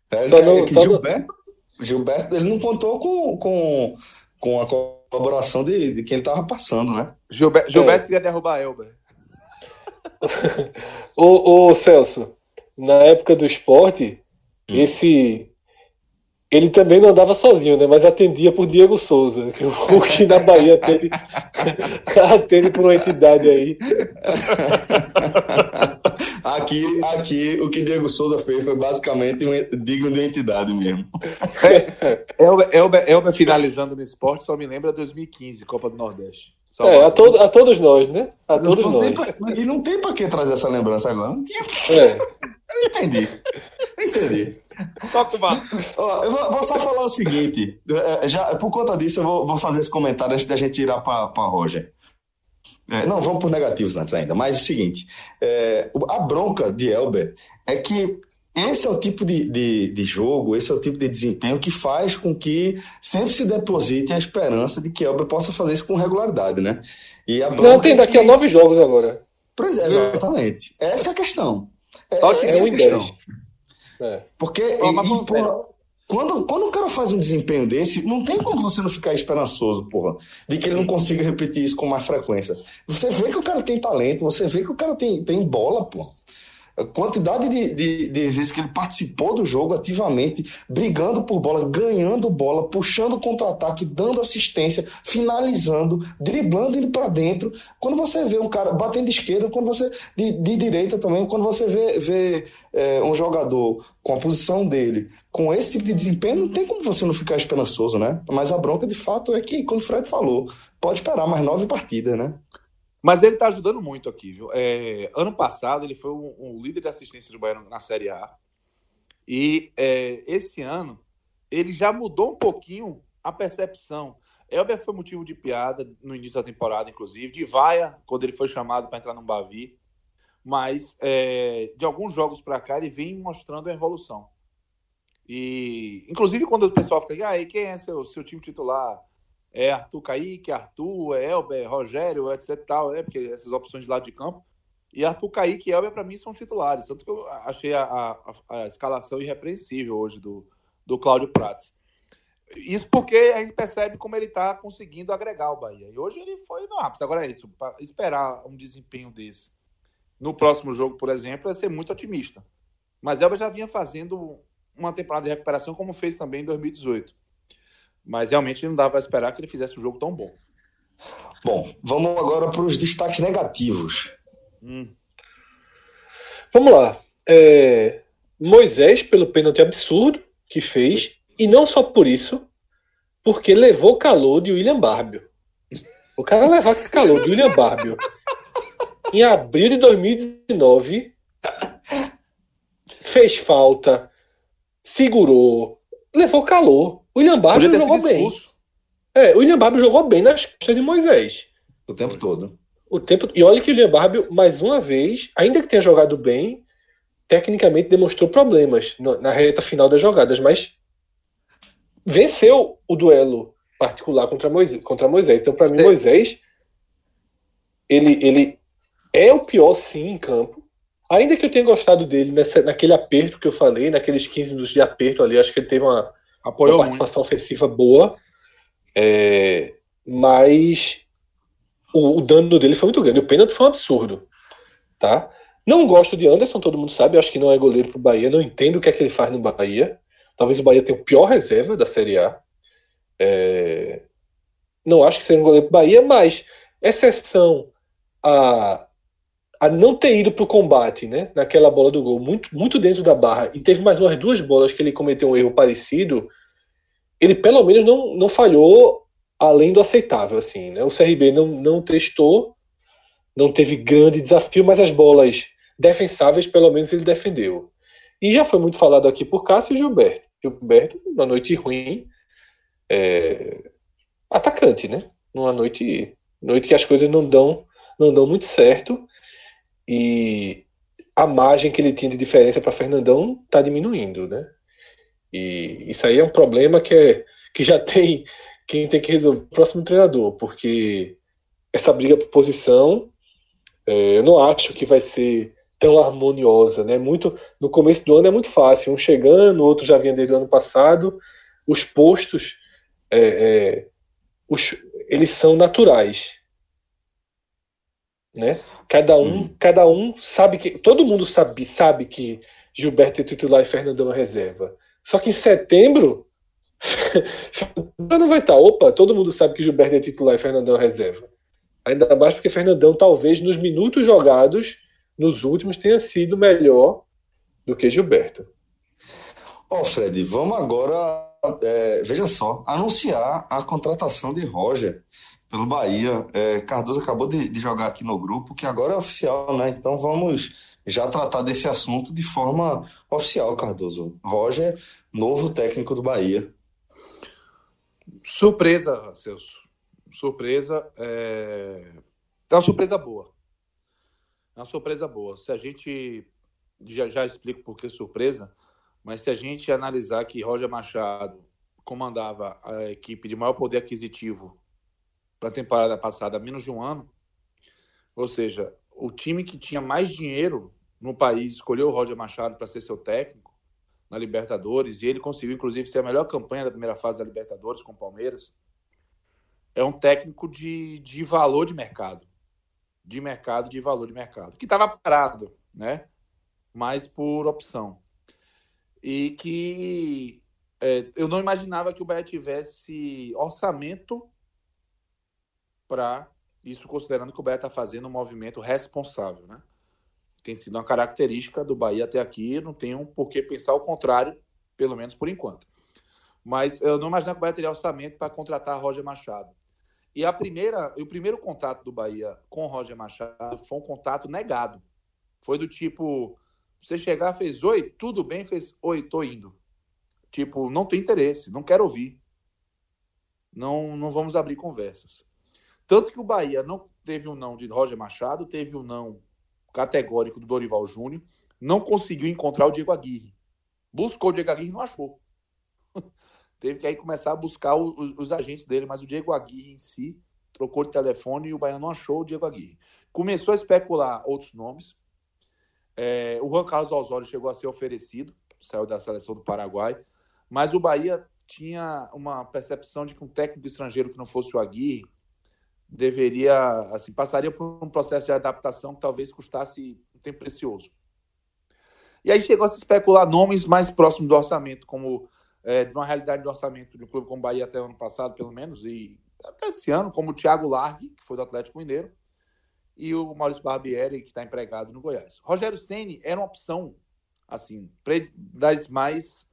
Gilberto, ele não contou com a colaboração de quem ele estava passando, né? Gilberto queria derrubar Elber. Ô Celso, na época do esporte, ele também não andava sozinho, né? Mas atendia por Diego Souza. O que na Bahia atende por uma entidade aí. Aqui o que Diego Souza fez foi basicamente digno de entidade mesmo. Elber finalizando no esporte só me lembra 2015, Copa do Nordeste. A todos nós, né? A todos nós. E não tem pra que trazer essa lembrança agora. Não tinha. Eu entendi. Eu vou só falar o seguinte. Por conta disso, eu vou fazer esse comentário antes da gente tirar para Roger. Não, vamos por negativos antes ainda. Mas é o seguinte: a bronca de Elber é que esse é o tipo de jogo, esse é o tipo de desempenho que faz com que sempre se deposite a esperança de que Elber possa fazer isso com regularidade, né? E a bronca tem daqui a 9 jogos agora. Pois é, exatamente. Essa é a questão. Essa é a questão. Porque... Quando o cara faz um desempenho desse, não tem como você não ficar esperançoso, porra, de que ele não consiga repetir isso com mais frequência. Você vê que o cara tem talento, você vê que o cara tem bola, porra. A quantidade de vezes que ele participou do jogo ativamente, brigando por bola, ganhando bola, puxando contra-ataque, dando assistência, finalizando, driblando ele para dentro. Quando você vê um cara batendo de esquerda, quando você de direita também, quando você vê um jogador com a posição dele, com esse tipo de desempenho, não tem como você não ficar esperançoso, né? Mas a bronca, de fato, é que, como o Fred falou, pode esperar mais 9 partidas, né? Mas ele está ajudando muito aqui, viu? Ano passado ele foi um líder de assistência do Bahia na Série A. E esse ano ele já mudou um pouquinho a percepção. Elber foi motivo de piada no início da temporada, inclusive, de vaia, quando ele foi chamado para entrar no Bavi. Mas de alguns jogos para cá ele vem mostrando a evolução. E, inclusive, quando o pessoal fica aí, quem é seu time titular? É Arthur Kaique, Arthur, Elber, Rogério, etc. Tal, né? Porque essas opções de lado de campo. E Arthur Kaique e Elber, para mim, são titulares. Tanto que eu achei a escalação irrepreensível hoje do Cláudio Prates. Isso porque a gente percebe como ele está conseguindo agregar o Bahia. E hoje ele foi no ápice. Agora é isso. Para esperar um desempenho desse no próximo jogo, por exemplo, é ser muito otimista. Mas Elber já vinha fazendo uma temporada de recuperação, como fez também em 2018. Mas realmente não dava para esperar que ele fizesse um jogo tão bom. Bom, vamos agora para os destaques negativos. Vamos lá. Moisés, pelo pênalti absurdo que fez, e não só por isso, porque levou calor de William Barbio. O cara levar calor de William Barbio em abril de 2019, fez falta, segurou, levou calor. O William Barbio jogou bem. O William Barbio jogou bem nas costas de Moisés. O tempo todo. E olha que o William Barbio, mais uma vez, ainda que tenha jogado bem, tecnicamente demonstrou problemas na reta final das jogadas, mas venceu o duelo particular contra Moisés. Então, para mim, Moisés, ele é o pior, sim, em campo. Ainda que eu tenha gostado dele naquele aperto que eu falei, naqueles 15 minutos de aperto ali, acho que ele teve uma participação ofensiva boa. Mas o dano dele foi muito grande. O pênalti foi um absurdo. Tá? Não gosto de Anderson, todo mundo sabe. Acho que não é goleiro pro Bahia. Não entendo o que é que ele faz no Bahia. Talvez o Bahia tenha o pior reserva da Série A. Não acho que seja um goleiro pro Bahia, mas exceção a não ter ido pro combate, né, naquela bola do gol, muito, muito dentro da barra, e teve mais umas 2 bolas que ele cometeu um erro parecido, ele pelo menos não falhou além do aceitável, assim, né? O CRB não testou, não teve grande desafio, mas as bolas defensáveis, pelo menos, ele defendeu. E já foi muito falado aqui por Cássio e Gilberto. Gilberto, uma noite ruim, atacante, né? Numa noite que as coisas não dão muito certo, e a margem que ele tinha de diferença para Fernandão está diminuindo, né? E isso aí é um problema que já tem quem tem que resolver o próximo treinador, porque essa briga por posição eu não acho que vai ser tão harmoniosa, né? No começo do ano é muito fácil, um chegando, o outro já vinha desde o ano passado, os postos eles são naturais, né? Cada um sabe que todo mundo sabe que Gilberto é titular e Fernandão é reserva. Só que em setembro não vai estar. Opa, todo mundo sabe que Gilberto é titular e Fernandão é reserva. Ainda mais porque Fernandão, talvez, nos minutos jogados, nos últimos, tenha sido melhor do que Gilberto. Fred, vamos agora, veja só, anunciar a contratação de Roger pelo Bahia. Cardoso acabou de jogar aqui no grupo, que agora é oficial, né? Então vamos já tratar desse assunto de forma oficial, Cardoso. Roger, novo técnico do Bahia. Surpresa, Celso. Surpresa. É uma surpresa boa. É uma surpresa boa. Se a gente... Já explico por que surpresa, mas se a gente analisar que Roger Machado comandava a equipe de maior poder aquisitivo para a temporada passada há menos de um ano, ou seja, o time que tinha mais dinheiro no país escolheu o Roger Machado para ser seu técnico, na Libertadores, e ele conseguiu, inclusive, ser a melhor campanha da primeira fase da Libertadores com o Palmeiras. É um técnico de valor de mercado. De valor de mercado. Que estava parado, né? Mas por opção. E que eu não imaginava que o Bahia tivesse orçamento para isso, considerando que o Bahia está fazendo um movimento responsável, né? Tem sido uma característica do Bahia até aqui, não tenho por que pensar o contrário, pelo menos por enquanto. Mas eu não imaginava que o Bahia teria orçamento para contratar Roger Machado. E o primeiro contato do Bahia com o Roger Machado foi um contato negado. Foi do tipo, você chegar, fez oi, tudo bem, fez oi, tô indo. Tipo, não tem interesse, não quero ouvir. Não vamos abrir conversas. Tanto que o Bahia não teve um não de Roger Machado, teve um não categórico do Dorival Júnior, não conseguiu encontrar o Diego Aguirre. Buscou o Diego Aguirre e não achou. Teve que aí começar a buscar os agentes dele, mas o Diego Aguirre em si trocou de telefone e o Bahia não achou o Diego Aguirre. Começou a especular outros nomes. O Juan Carlos Osório chegou a ser oferecido, saiu da seleção do Paraguai, mas o Bahia tinha uma percepção de que um técnico estrangeiro que não fosse o Aguirre deveria, assim, passaria por um processo de adaptação que talvez custasse um tempo precioso. E aí chegou a se especular nomes mais próximos do orçamento, como de uma realidade de orçamento de um clube como o Bahia até o ano passado, pelo menos, e até esse ano, como o Thiago Largue, que foi do Atlético Mineiro, e o Maurício Barbieri, que está empregado no Goiás. Rogério Ceni era uma opção, assim, das mais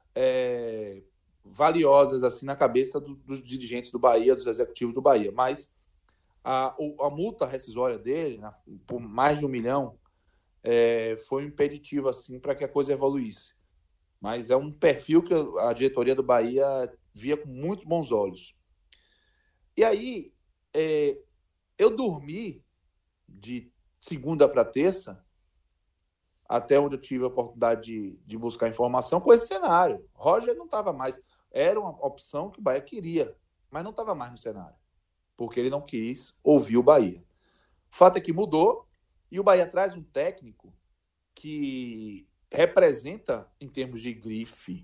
valiosas, assim, na cabeça dos dirigentes do Bahia, dos executivos do Bahia, mas a multa rescisória dele, por mais de 1 milhão, foi um impeditivo, assim, para que a coisa evoluísse. Mas é um perfil que a diretoria do Bahia via com muito bons olhos. E aí, eu dormi de segunda para terça, até onde eu tive a oportunidade de buscar informação, com esse cenário. Roger não estava mais. Era uma opção que o Bahia queria, mas não estava mais no cenário, porque ele não quis ouvir o Bahia. O fato é que mudou, e o Bahia traz um técnico que representa, em termos de grife,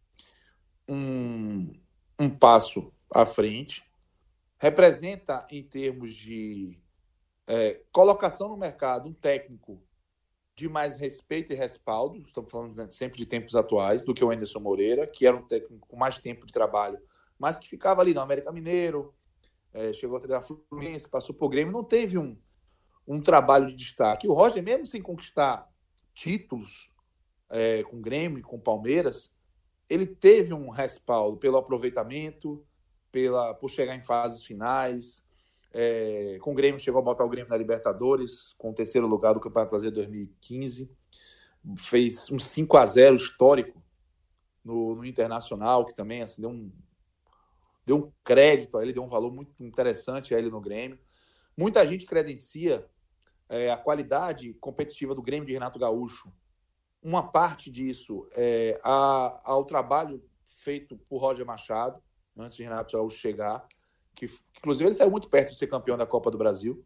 um passo à frente, representa, em termos de colocação no mercado, um técnico de mais respeito e respaldo, estamos falando sempre de tempos atuais, do que o Anderson Moreira, que era um técnico com mais tempo de trabalho, mas que ficava ali no América Mineiro, chegou a treinar Fluminense, passou por Grêmio, não teve um trabalho de destaque. O Roger, mesmo sem conquistar títulos com Grêmio e com Palmeiras, ele teve um respaldo pelo aproveitamento, por chegar em fases finais. Com o Grêmio, chegou a botar o Grêmio na Libertadores, com o 3º lugar do Campeonato Brasileiro de 2015. Fez um 5-0 histórico no Internacional, que também assim, deu um crédito a ele, deu um valor muito interessante a ele no Grêmio. Muita gente credencia a qualidade competitiva do Grêmio de Renato Gaúcho. Uma parte disso ao trabalho feito por Roger Machado, antes de Renato Gaúcho chegar, que inclusive ele saiu muito perto de ser campeão da Copa do Brasil.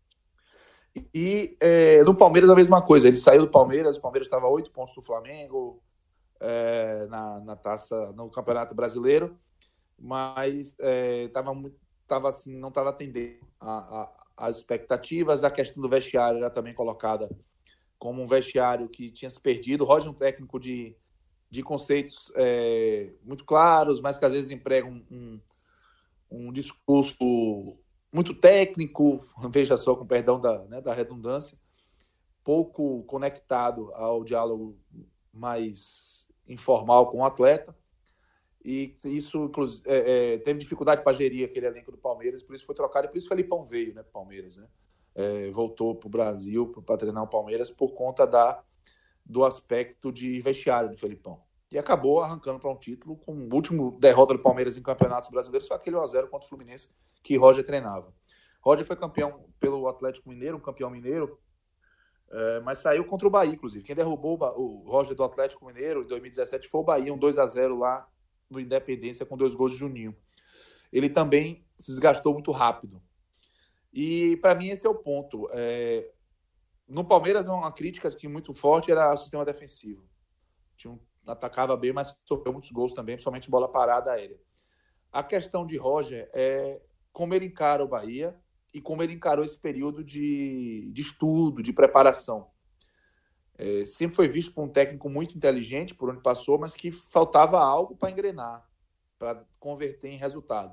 E no Palmeiras a mesma coisa, ele saiu do Palmeiras, o Palmeiras estava a 8 pontos do Flamengo na taça, no Campeonato Brasileiro, mas assim, não estava atendendo as expectativas. A questão do vestiário era também colocada como um vestiário que tinha se perdido. O Roger é um técnico de conceitos muito claros, mas que às vezes emprega um discurso muito técnico, veja só, com perdão da redundância, pouco conectado ao diálogo mais informal com o atleta, e isso inclusive, teve dificuldade para gerir aquele elenco do Palmeiras, por isso foi trocado, e por isso o Felipão veio, né, para o Palmeiras, né? Voltou para o Brasil para treinar o Palmeiras por conta do aspecto de vestiário do Felipão. E acabou arrancando para um título, com o último derrota do Palmeiras em campeonatos brasileiros foi aquele 1-0 contra o Fluminense que Roger treinava. Roger foi campeão pelo Atlético Mineiro, um campeão mineiro, mas saiu contra o Bahia, inclusive. Quem derrubou o Roger do Atlético Mineiro em 2017 foi o Bahia, um 2-0 lá no Independência, com 2 gols de Juninho. Ele também se desgastou muito rápido. E, para mim, esse é o ponto. No Palmeiras, uma crítica que tinha muito forte era o sistema defensivo. Tinha atacava bem, mas sofreu muitos gols também, principalmente bola parada aérea. A questão de Roger é como ele encara o Bahia e como ele encarou esse período de estudo, de preparação. Sempre foi visto por um técnico muito inteligente, por onde passou, mas que faltava algo para engrenar, para converter em resultado.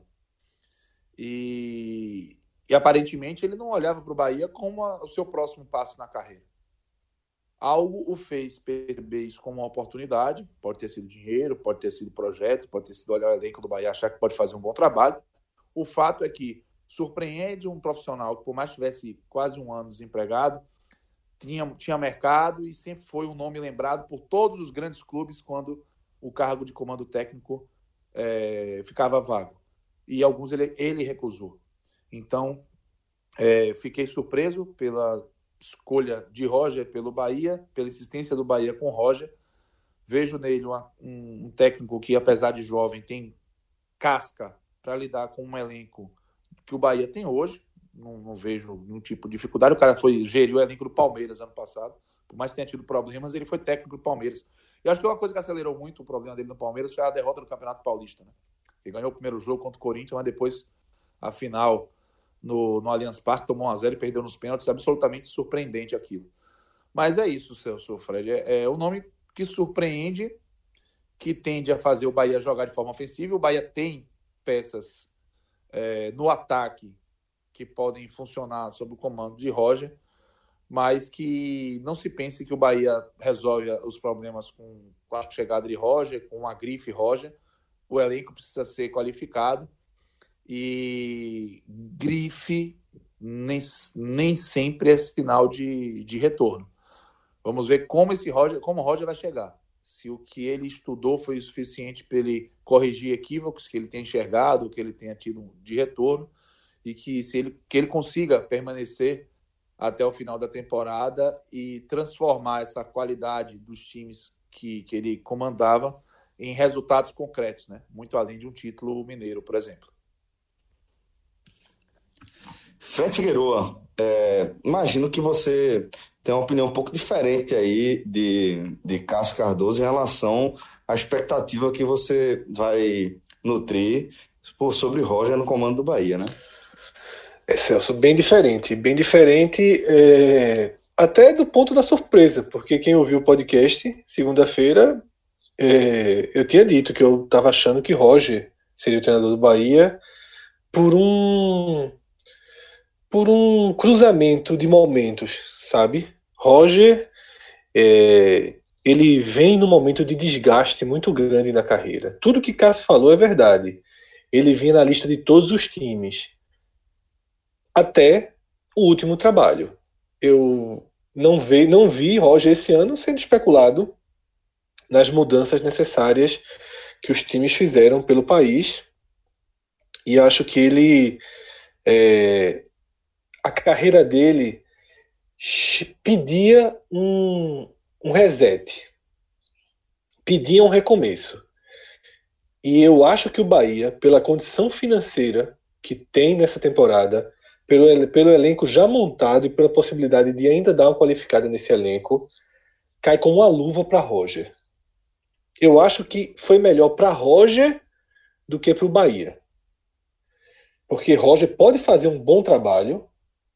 E aparentemente ele não olhava para o Bahia como o seu próximo passo na carreira. Algo o fez perceber isso como uma oportunidade, pode ter sido dinheiro, pode ter sido projeto, pode ter sido olhar o elenco do Bahia, achar que pode fazer um bom trabalho. O fato é que surpreende um profissional que, por mais que tivesse quase um ano desempregado, tinha mercado e sempre foi um nome lembrado por todos os grandes clubes quando o cargo de comando técnico ficava vago. E alguns ele recusou. Então, fiquei surpreso pela escolha de Roger pelo Bahia, pela insistência do Bahia com Roger. Vejo nele um técnico que, apesar de jovem, tem casca para lidar com um elenco que o Bahia tem hoje. Não vejo nenhum tipo de dificuldade. O cara geriu o elenco do Palmeiras ano passado. Por mais que tenha tido problemas, ele foi técnico do Palmeiras. Eu acho que uma coisa que acelerou muito o problema dele no Palmeiras foi a derrota do Campeonato Paulista, né? Ele ganhou o primeiro jogo contra o Corinthians, mas depois a final no Allianz Parque tomou 1-0 e perdeu nos pênaltis. Absolutamente surpreendente aquilo. Mas é isso, seu Fred. É um nome que surpreende, que tende a fazer o Bahia jogar de forma ofensiva. O Bahia tem peças no ataque que podem funcionar sob o comando de Roger, mas que não se pense que o Bahia resolve os problemas com a chegada de Roger, com a grife Roger. O elenco precisa ser qualificado e grife nem sempre é sinal de retorno. Vamos ver como o Roger vai chegar. Se o que ele estudou foi o suficiente para ele corrigir equívocos que ele tem enxergado, que ele tenha tido de retorno, e que ele consiga permanecer até o final da temporada e transformar essa qualidade dos times que ele comandava em resultados concretos, né? Muito além de um título mineiro, por exemplo. Fred Figueroa, imagino que você tem uma opinião um pouco diferente aí de Cássio Cardoso em relação à expectativa que você vai nutrir sobre Roger no comando do Bahia, né? Celso, bem diferente até do ponto da surpresa, porque quem ouviu o podcast segunda-feira, eu tinha dito que eu estava achando que Roger seria o treinador do Bahia por um cruzamento de momentos, sabe? Roger, ele vem num momento de desgaste muito grande na carreira. Tudo que Cássio falou é verdade. Ele vinha na lista de todos os times até o último trabalho. Eu não vi Roger esse ano sendo especulado nas mudanças necessárias que os times fizeram pelo país, e acho que ele a carreira dele pedia um reset, pedia um recomeço, e eu acho que o Bahia, pela condição financeira que tem nessa temporada, pelo elenco já montado e pela possibilidade de ainda dar uma qualificada nesse elenco, cai como uma luva para Roger. Eu acho que foi melhor para Roger do que para o Bahia. Porque Roger pode fazer um bom trabalho.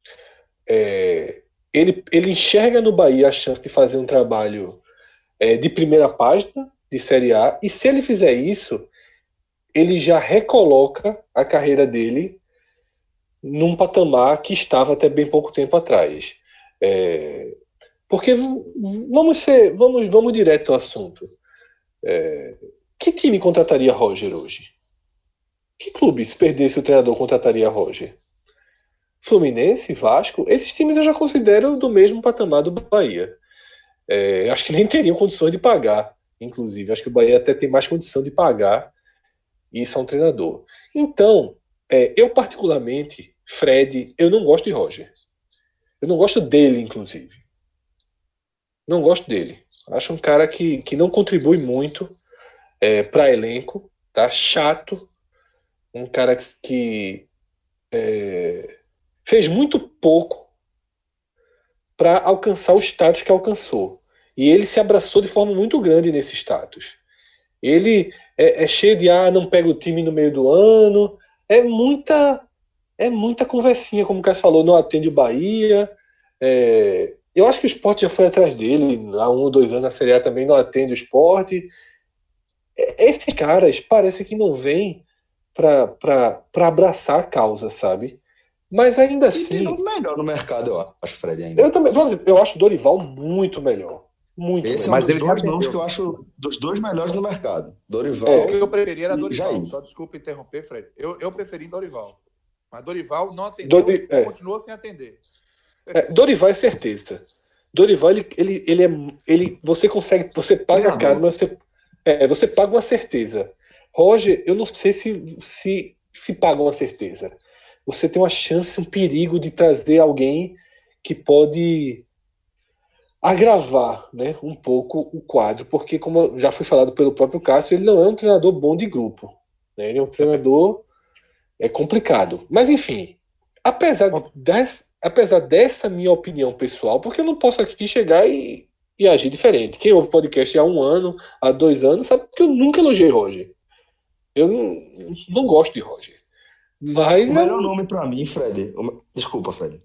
Ele enxerga no Bahia a chance de fazer um trabalho de primeira página, de Série A, e se ele fizer isso, ele já recoloca a carreira dele num patamar que estava até bem pouco tempo atrás. Porque vamos direto ao assunto. Que time contrataria Roger hoje? Que clube, se perdesse o treinador, contrataria Roger? Fluminense, Vasco, esses times eu já considero do mesmo patamar do Bahia. Acho que nem teriam condições de pagar, inclusive. Acho que o Bahia até tem mais condição de pagar isso a um treinador. Então, eu particularmente, Fred, eu não gosto de Roger. Eu não gosto dele, inclusive. Não gosto dele. Acho um cara que não contribui muito para elenco, tá? Chato. Um cara que fez muito pouco para alcançar o status que alcançou. E ele se abraçou de forma muito grande nesse status. Ele é cheio de, não pega o time no meio do ano. É muita conversinha, como o Cássio falou, não atende o Bahia. Eu acho que o Sport já foi atrás dele há 1 ou 2 anos, na Série A também não atende o Sport. Esses caras parece que não vêm para abraçar a causa, sabe? Mas ainda E assim. tem um melhor no mercado, eu acho, Fred, ainda. Eu também, eu acho o Dorival muito melhor. Muito Esse melhor. é um Mas dos ele dois já nomes vendeu. que eu acho dos 2 melhores no mercado. Dorival. O que eu preferi era e Dorival. Jair. Só desculpa interromper, Fred. Eu preferi Dorival. Mas Dorival não atendeu e continuou sem atender. Dorival é certeza. Dorival, você consegue, você paga caro, mas você paga uma certeza. Roger, eu não sei se paga uma certeza. Você tem uma chance, um perigo de trazer alguém que pode agravar, né, um pouco o quadro, porque, como já foi falado pelo próprio Cássio, ele não é um treinador bom de grupo, né? Ele é um treinador complicado. Mas, enfim, apesar dessa minha opinião pessoal, porque eu não posso aqui chegar e agir diferente. Quem ouve podcast há 1 ano, há 2 anos, sabe que eu nunca elogiei Roger. Eu não gosto de Roger. Mas O melhor nome pra mim, Fred. Desculpa, Fred.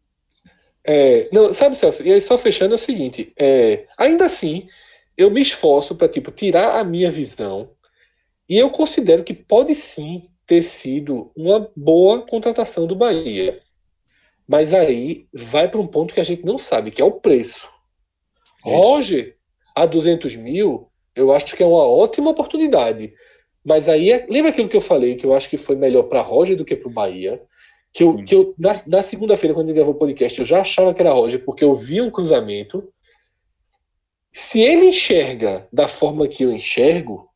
Não, sabe, Celso? E aí, só fechando, é o seguinte: ainda assim, eu me esforço para tirar a minha visão, e eu considero que pode sim ter sido uma boa contratação do Bahia. Mas aí vai para um ponto que a gente não sabe, que é o preço. Isso. Roger, a 200 mil, eu acho que é uma ótima oportunidade. Mas aí, lembra aquilo que eu falei, que eu acho que foi melhor para Roger do que para o Bahia? Que eu na segunda-feira, quando ele gravou o podcast, eu já achava que era Roger, porque eu vi um cruzamento. Se ele enxerga da forma que eu enxergo,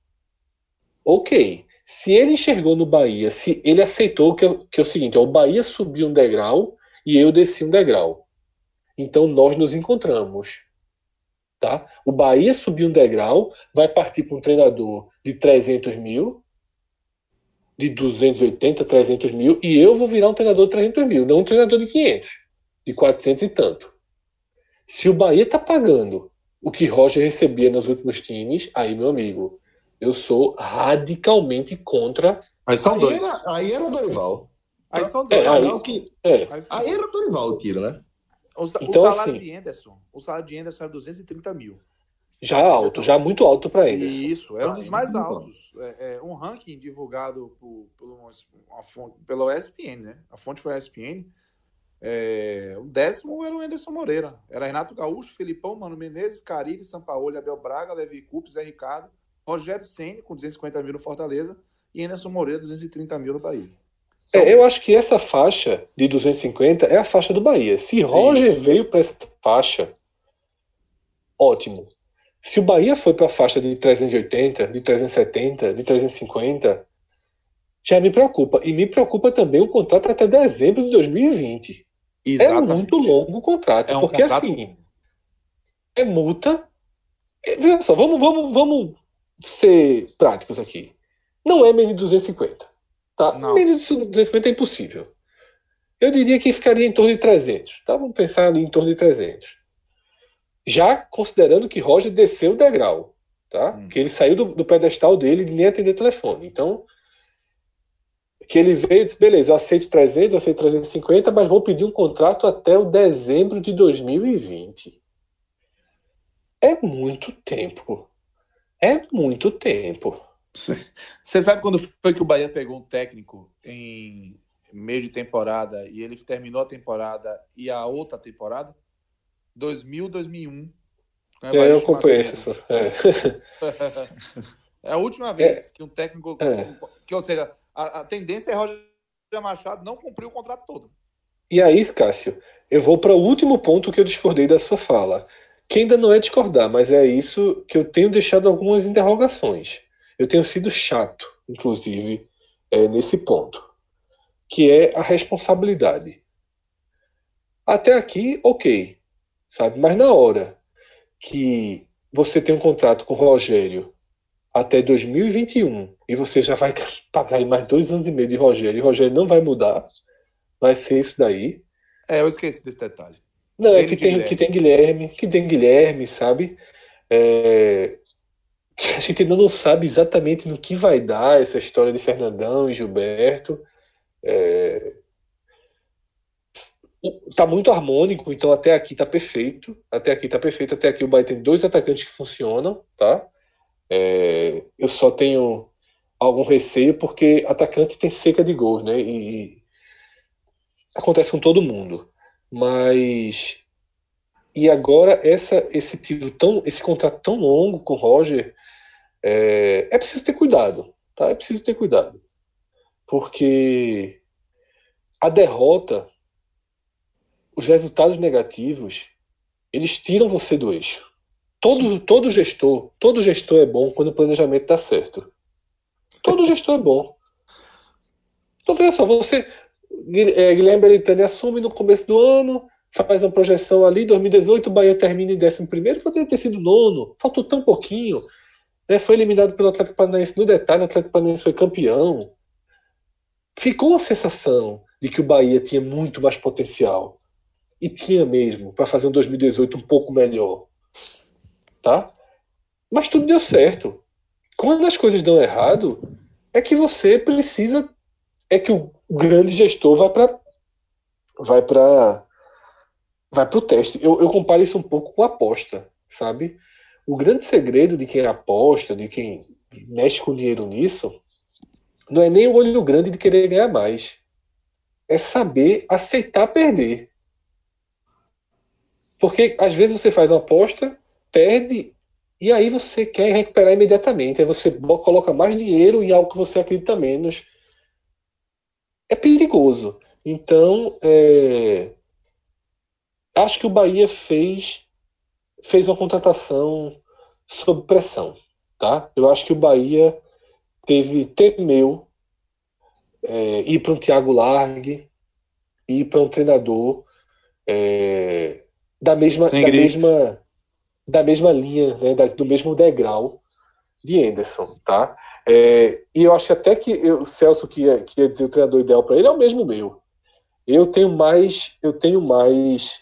ok. Se ele enxergou no Bahia, se ele aceitou que é o seguinte, o Bahia subiu um degrau e eu desci um degrau. Então nós nos encontramos. Tá? O Bahia subiu um degrau, vai partir para um treinador de 300 mil, de 280, 300 mil, e eu vou virar um treinador de 300 mil, não um treinador de 500, de 400 e tanto. Se o Bahia está pagando o que Roger recebia nos últimos times, aí, meu amigo, eu sou radicalmente contra. Mas são dois. Aí era Dorival. Aí são dois. Aí era Dorival o tiro, né? Então, salário assim, de Henderson. O salário de Henderson era 230 mil. Já alto, já muito alto para Henderson. Isso, era um dos mais altos. Um ranking divulgado pela ESPN, né? A fonte foi a ESPN. O 10º era o Henderson Moreira. Era Renato Gaúcho, Felipão, Mano Menezes, Carille, Sampaoli, Abel Braga, Levi Coupe, Zé Ricardo, Rogério Ceni com 250 mil no Fortaleza e Henderson Moreira 230 mil no Bahia. Então, eu acho que essa faixa de 250 é a faixa do Bahia. Se Roger veio para essa faixa, ótimo. Se o Bahia foi para a faixa de 380, de 370, de 350, já me preocupa. E me preocupa também o contrato até dezembro de 2020. exatamente. É muito longo o contrato. Porque contrato... assim, é multa. Veja só, vamos ser práticos aqui. Não é menos de 250. Tá? Menos de 250 é impossível. Eu diria que ficaria em torno de 300. Tá? Vamos pensar ali em torno de 300. Já considerando que Roger desceu o degrau. Tá? Que ele saiu do pedestal dele de nem atender telefone. Então, que ele veio e disse, beleza, eu aceito 300, eu aceito 350, mas vou pedir um contrato até o dezembro de 2020. É muito tempo. É muito tempo. Você sabe quando foi que o Bahia pegou um técnico em meio de temporada e ele terminou a temporada e a outra temporada? 2000, 2001. Eu acompanhei isso. É a última vez que um técnico... ou seja, a tendência é Roger Machado não cumprir o contrato todo. E aí, Cássio, eu vou para o último ponto que eu discordei da sua fala. Que ainda não é discordar, mas é isso que eu tenho deixado algumas interrogações. Eu tenho sido chato, inclusive, nesse ponto. Que é a responsabilidade. Até aqui, ok. Sabe? Mas na hora que você tem um contrato com o Rogério até 2021 e você já vai pagar aí mais 2 anos e meio de Rogério e o Rogério não vai mudar, vai ser isso daí. Eu esqueci desse detalhe. Não, é Ele de que Guilherme. tem Guilherme, sabe? Que a gente ainda não sabe exatamente no que vai dar essa história de Fernandão e Gilberto. Tá muito harmônico, então até aqui tá perfeito. Até aqui tá perfeito. Até aqui o Bahia tem dois atacantes que funcionam, tá? Eu só tenho algum receio porque atacante tem seca de gols, né? E acontece com todo mundo. Mas e agora esse contrato tão longo com o Roger é preciso ter cuidado, tá? É preciso ter cuidado, porque a derrota, os resultados negativos, eles tiram você do eixo. Todo gestor é bom quando o planejamento dá certo. Todo gestor é bom. Então veja só, Guilherme Belitani assume no começo do ano, faz uma projeção ali, 2018 o Bahia termina em 11º, poderia ter sido nono, faltou tão pouquinho, né? Foi eliminado pelo Atlético Paranaense no detalhe, o Atlético Paranaense foi campeão. Ficou a sensação de que o Bahia tinha muito mais potencial, e tinha mesmo, para fazer um 2018 um pouco melhor, tá? Mas tudo deu certo. Quando as coisas dão errado, é que você precisa, é que o grande gestor vai para o teste. Eu comparo isso um pouco com aposta, sabe? O grande segredo de quem aposta, de quem mexe com dinheiro nisso, não é nem o olho grande de querer ganhar mais. É saber aceitar perder. Porque às vezes você faz uma aposta, perde, e aí você quer recuperar imediatamente. Aí você coloca mais dinheiro em algo que você acredita menos. É perigoso. Então, acho que o Bahia fez uma contratação sob pressão, tá? Eu acho que o Bahia temeu ir para um Thiago Largue, ir para um treinador da mesma, Sem da grife. mesma, da mesma linha, né, do mesmo degrau de Anderson, tá? E eu acho que até que o Celso que ia dizer o treinador ideal para ele é o mesmo meu. Eu tenho mais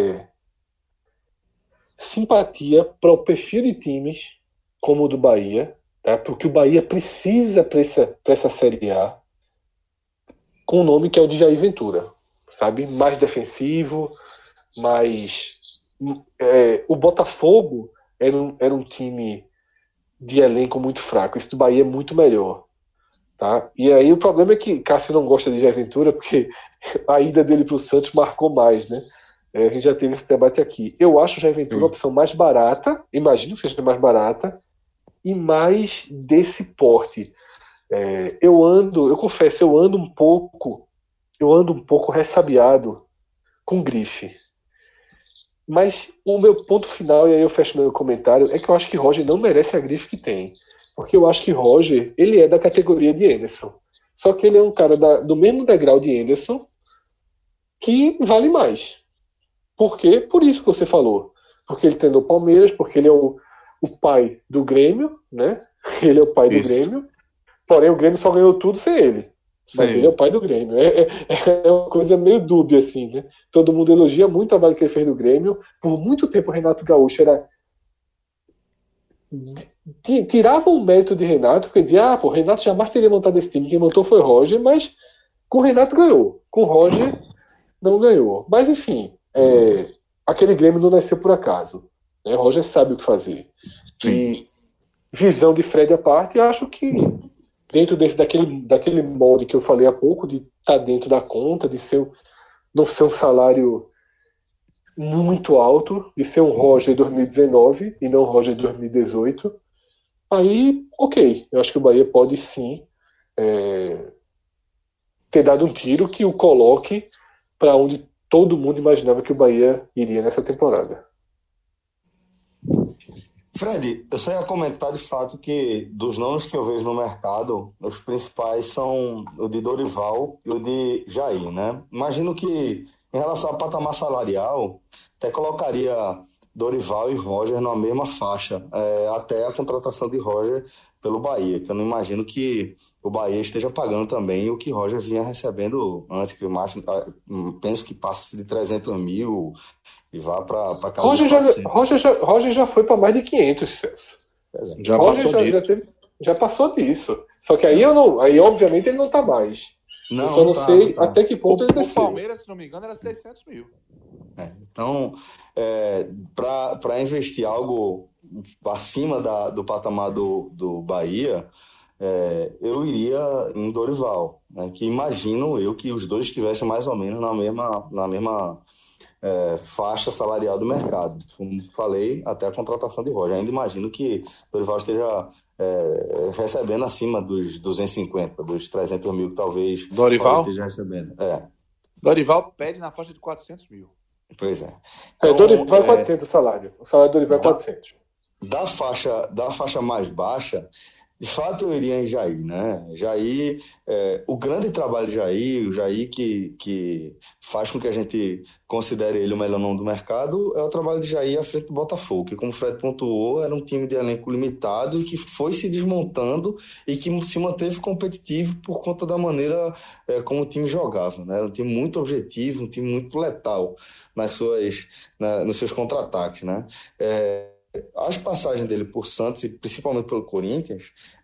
simpatia para o perfil de times como o do Bahia, tá? Porque o Bahia precisa para essa Série A com o nome que é o de Jair Ventura, sabe? Mais defensivo, mais o Botafogo era um time de elenco muito fraco. Esse do Bahia é muito melhor, tá? E aí o problema é que Cássio não gosta de Jair Ventura porque a ida dele para o Santos marcou mais, né? A gente já teve esse debate aqui. Eu acho o Jair Ventura a opção mais barata, imagino que seja mais barata, e mais desse porte. Eu confesso, eu ando um pouco ressabiado com grife. Mas o meu ponto final, e aí eu fecho meu comentário, é que eu acho que Roger não merece a grife que tem. Porque eu acho que Roger, ele é da categoria de Anderson. Só que ele é um cara do mesmo degrau de Anderson que vale mais. Por quê? Por isso que você falou. Porque ele treinou Palmeiras, porque ele é o pai do Grêmio, né? Ele é o pai do Isso. Grêmio. Porém, o Grêmio só ganhou tudo sem ele. Mas ele é o Sim. pai do Grêmio. É uma coisa meio dúbia, assim, né? Todo mundo elogia muito o trabalho que ele fez no Grêmio. Por muito tempo, o Renato Gaúcho tirava o mérito de Renato, porque dizia, pô, Renato jamais teria montado esse time. Quem montou foi Roger, mas com o Renato ganhou. Com o Roger, não ganhou. Mas, enfim, aquele Grêmio não nasceu por acaso. Né? Roger sabe o que fazer. Sim. E visão de Fred à parte, acho que dentro daquele molde que eu falei há pouco, de estar dentro da conta, não ser um salário muito alto, de ser um Roger 2019 e não um Roger 2018, aí, ok. Eu acho que o Bahia pode sim ter dado um tiro que o coloque para onde todo mundo imaginava que o Bahia iria nessa temporada. Fred, eu só ia comentar de fato que dos nomes que eu vejo no mercado, os principais são o de Dorival e o de Jair, né? Imagino que em relação ao patamar salarial, até colocaria Dorival e Roger na mesma faixa, até a contratação de Roger pelo Bahia, que eu não imagino que o Bahia esteja pagando também o que Roger vinha recebendo antes, que eu penso que passe de 300 mil, e vá para casa dos 400. Roger já foi para mais de 500, Celso. Já Roger passou já passou disso. Só que aí obviamente ele não está mais. Eu só não sei até que ponto ele desceu. O Palmeiras, se não me engano, era 600 mil. Então, para investir algo acima do patamar do Bahia, eu iria em Dorival, né, que imagino eu que os dois estivessem mais ou menos na mesma faixa salarial do mercado. Como falei, até a contratação de Roger. Ainda imagino que Dorival esteja recebendo acima dos 250, dos 300 mil que talvez Dorival esteja recebendo. Dorival pede na faixa de 400 mil. Pois é. Então, Dorival é 400 o salário. O salário do Dorival é 400. Da faixa mais baixa, de fato eu iria em Jair, né? Jair, o grande trabalho de Jair, o Jair que faz com que a gente considere ele o melhor nome do mercado, é o trabalho de Jair à frente do Botafogo, que como o Fred pontuou, era um time de elenco limitado e que foi se desmontando e que se manteve competitivo por conta da maneira como o time jogava, né? Era um time muito objetivo, um time muito letal nos seus contra-ataques, né? As passagens dele por Santos e principalmente pelo Corinthians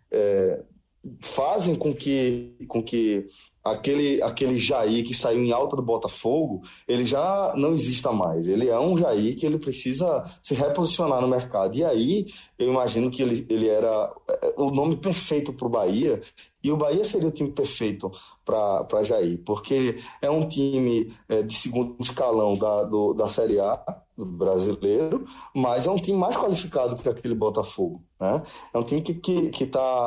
fazem com que aquele Jair que saiu em alta do Botafogo, ele já não exista mais. Ele é um Jair que ele precisa se reposicionar no mercado. E aí, eu imagino que ele era o nome perfeito para o Bahia, e o Bahia seria o time perfeito para Jair, porque é um time de segundo escalão da Série A, do brasileiro, mas é um time mais qualificado que aquele Botafogo, né? É um time que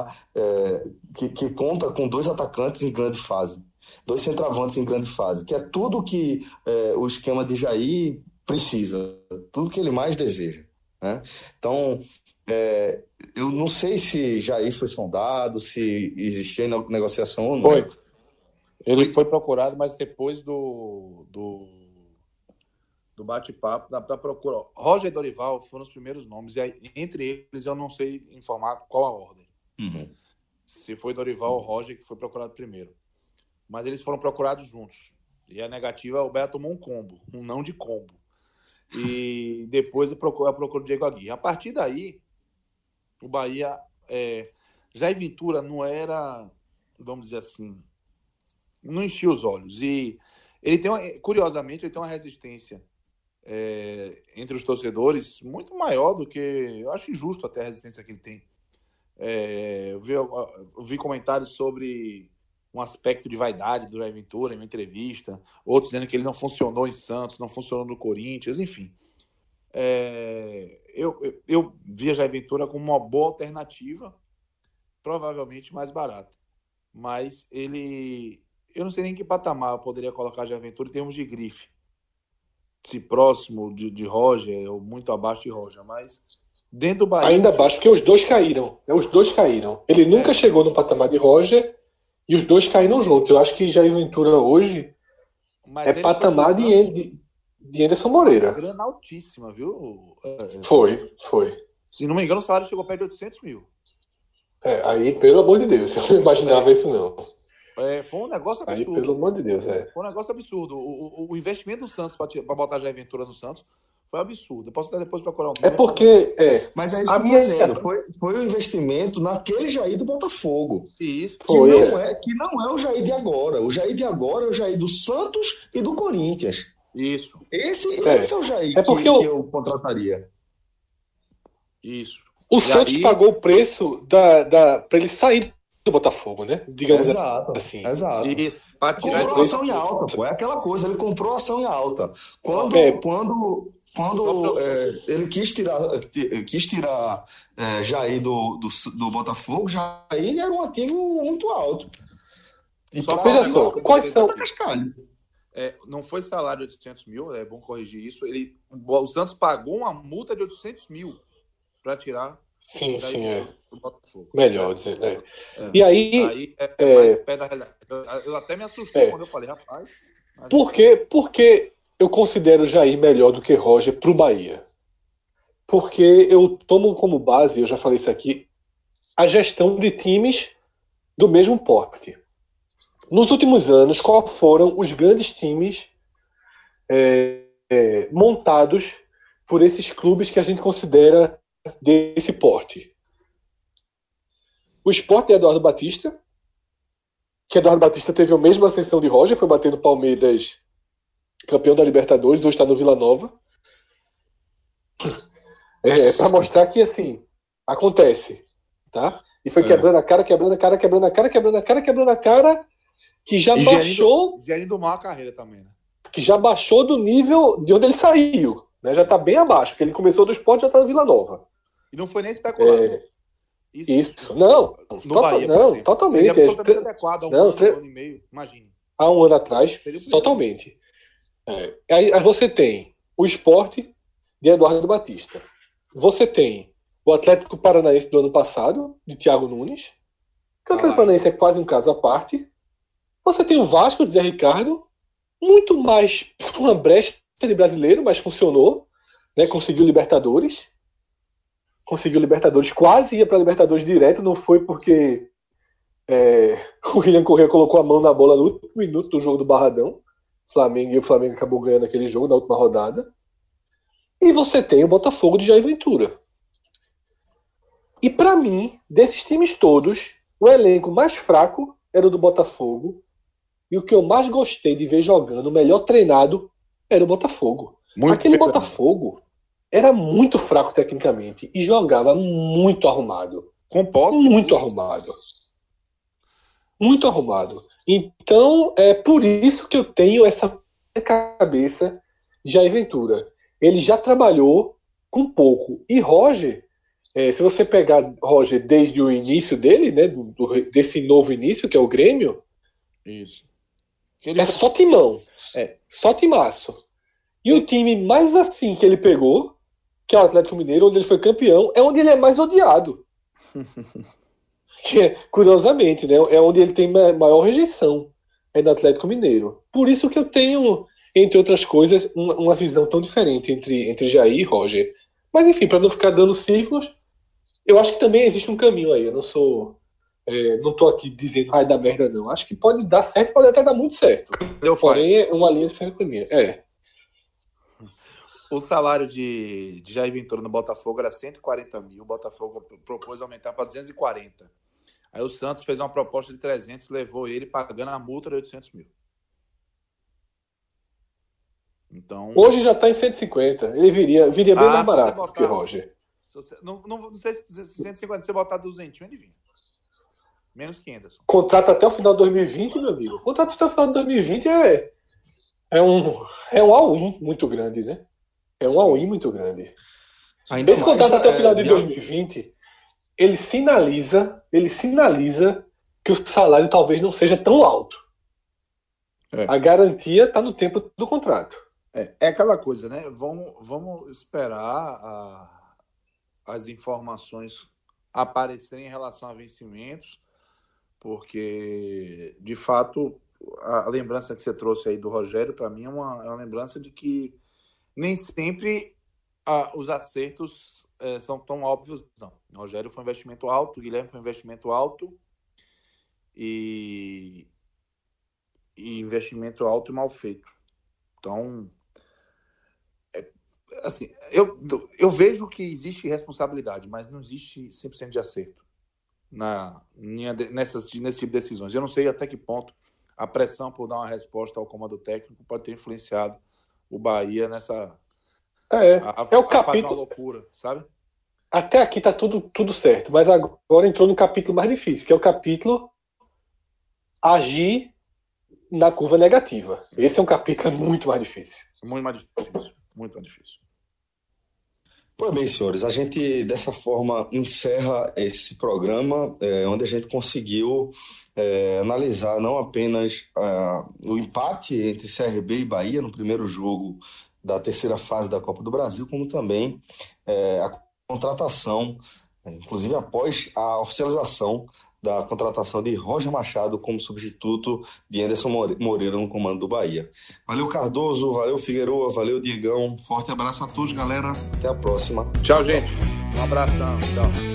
conta com 2 atacantes em grande fase, 2 centroavantes em grande fase, que é tudo que o esquema de Jair precisa, tudo que ele mais deseja, né? Então, eu não sei se Jair foi sondado, se existia negociação ou não. Ele foi procurado, mas depois do bate-papo, da procura. Roger e Dorival foram os primeiros nomes, e aí, entre eles eu não sei informar qual a ordem. Se foi Dorival ou Roger que foi procurado primeiro. Mas eles foram procurados juntos. E a negativa, o Bahia tomou um não de combo. E depois eu procuro o Diego Aguirre. A partir daí, o Bahia, Jair Ventura não era, vamos dizer assim, não enchia os olhos. E ele curiosamente, ele tem uma resistência entre os torcedores muito maior do que, eu acho injusto até a resistência que ele tem. Eu vi comentários sobre um aspecto de vaidade do Jair Ventura em uma entrevista, outros dizendo que ele não funcionou em Santos, não funcionou no Corinthians, enfim. Eu via Jair Ventura como uma boa alternativa, provavelmente mais barata, mas eu não sei nem que patamar eu poderia colocar Jair Ventura em termos de grife, se próximo de Roger ou muito abaixo de Roger, mas dentro do Bahia... Ainda abaixo, porque os dois caíram. Ele nunca chegou no patamar de Roger e os dois caíram juntos. Eu acho que Jair Ventura hoje patamar de Anderson Moreira. Grana altíssima, viu? Foi. Se não me engano, o salário chegou perto de 800 mil. Aí, pelo amor de Deus, eu não imaginava isso não. Foi um negócio absurdo. Aí, pelo amor de Deus, Foi um negócio absurdo. O investimento do Santos para botar Jair Ventura no Santos foi absurdo. Eu posso até depois procurar um nome. Porque... Mas é isso que eu tô dizendo. Foi o investimento naquele Jair do Botafogo. Isso. Que não é o Jair de agora. O Jair de agora é o Jair do Santos e do Corinthians. Isso. Esse é o Jair que eu contrataria. Isso. O Santos pagou o preço para ele sair do Botafogo, né? Digamos assim. Exato. Isso. Comprou ação em alta, pô. É aquela coisa, ele comprou ação em alta. Quando ele quis tirar Jair do Botafogo, Jair era um ativo muito alto. Veja só, quais são... não foi salário de 800 mil, é bom corrigir isso. O Santos pagou uma multa de 800 mil para tirar. Sim, do Botafogo. Melhor dizer. E aí mais pé da realidade. Eu até me assustei quando eu falei, rapaz. Por que eu considero Jair melhor do que Roger pro Bahia? Porque eu tomo como base, eu já falei isso aqui, a gestão de times do mesmo porte. Nos últimos anos, quais foram os grandes times montados por esses clubes que a gente considera desse porte. O Sport de Eduardo Batista, que Eduardo Batista teve a mesma ascensão de Roger, foi bater no Palmeiras, campeão da Libertadores, hoje está no Vila Nova. Para mostrar que, assim, acontece, tá? E foi quebrando a cara, que já baixou... Gerindo mal a carreira também, né? Que já baixou do nível de onde ele saiu, né? Já está bem abaixo, porque ele começou do Sport e já está no Vila Nova. E não foi nem especulado. Isso. Não, no Bahia, não, totalmente. Seria absolutamente adequado há um ano e meio, imagine. Há um ano atrás, totalmente. Aí você tem o Sport de Eduardo Batista. Você tem o Atlético Paranaense do ano passado, de Thiago Nunes. Que o Atlético Paranaense é quase um caso à parte. Você tem o Vasco de Zé Ricardo, muito mais uma brecha de brasileiro, mas funcionou, né? Conseguiu Libertadores, quase ia para Libertadores direto, não foi porque o William Correa colocou a mão na bola no último minuto do jogo do Barradão, e o Flamengo acabou ganhando aquele jogo na última rodada. E você tem o Botafogo de Jair Ventura. E para mim, desses times todos, o elenco mais fraco era o do Botafogo. E o que eu mais gostei de ver jogando, o melhor treinado, era o Botafogo. Aquele Botafogo era muito fraco tecnicamente e jogava muito arrumado. Com posse? Muito arrumado. Muito arrumado. Então, é por isso que eu tenho essa cabeça de Jair Ventura. Ele já trabalhou com pouco. E Roger, se você pegar Roger desde o início dele, né, desse novo início, que é o Grêmio, isso. Só timão. Só timaço. E o time mais assim que ele pegou, que é o Atlético Mineiro, onde ele foi campeão, é onde ele é mais odiado. Curiosamente, né? É onde ele tem maior rejeição. É no Atlético Mineiro. Por isso que eu tenho, entre outras coisas, uma visão tão diferente entre Jair e Roger. Mas enfim, para não ficar dando círculos, eu acho que também existe um caminho aí. Eu não sou... não estou aqui dizendo vai dar merda, não. Acho que pode dar certo, pode até dar muito certo. Porém, é uma linha diferente da minha. O salário de Jair Ventura no Botafogo era 140 mil. O Botafogo propôs aumentar para 240. Aí o Santos fez uma proposta de 300, levou ele pagando a multa de 800 mil. Então... Hoje já está em 150. Ele viria bem mais barato que o Roger. Não sei se 150, se você botar 200, ele vinha. Menos que Anderson. Contrato até o final de 2020, meu amigo. Contrato até o final de 2020 é um all-in muito grande, né? É um all-in muito grande. Esse contrato até o final de 2020, ele sinaliza que o salário talvez não seja tão alto. A garantia está no tempo do contrato. É aquela coisa, né? Vamos esperar as informações aparecerem em relação a vencimentos, porque, de fato, a lembrança que você trouxe aí do Rogério, para mim, é uma lembrança de que nem sempre os acertos são tão óbvios. Não. O Rogério foi um investimento alto, o Guilherme foi um investimento alto, e investimento alto e mal feito. Então, assim, eu vejo que existe responsabilidade, mas não existe 100% de acerto nesse tipo de decisões. Eu não sei até que ponto a pressão por dar uma resposta ao comando técnico pode ter influenciado o Bahia nessa... É o capítulo... uma loucura, sabe? Até aqui tá tudo certo, mas agora entrou no capítulo mais difícil, que é o capítulo agir na curva negativa. Esse é um capítulo muito mais difícil. Muito mais difícil. Pois bem, senhores, a gente dessa forma encerra esse programa, onde a gente conseguiu analisar não apenas o empate entre CRB e Bahia no primeiro jogo da terceira fase da Copa do Brasil, como também a contratação, inclusive após a oficialização da contratação de Roger Machado como substituto de Anderson Moreira no comando do Bahia. Valeu, Cardoso, valeu, Figueroa, valeu, Diegão. Forte abraço a todos, galera. Até a próxima. Tchau, gente. Um abração. Tchau.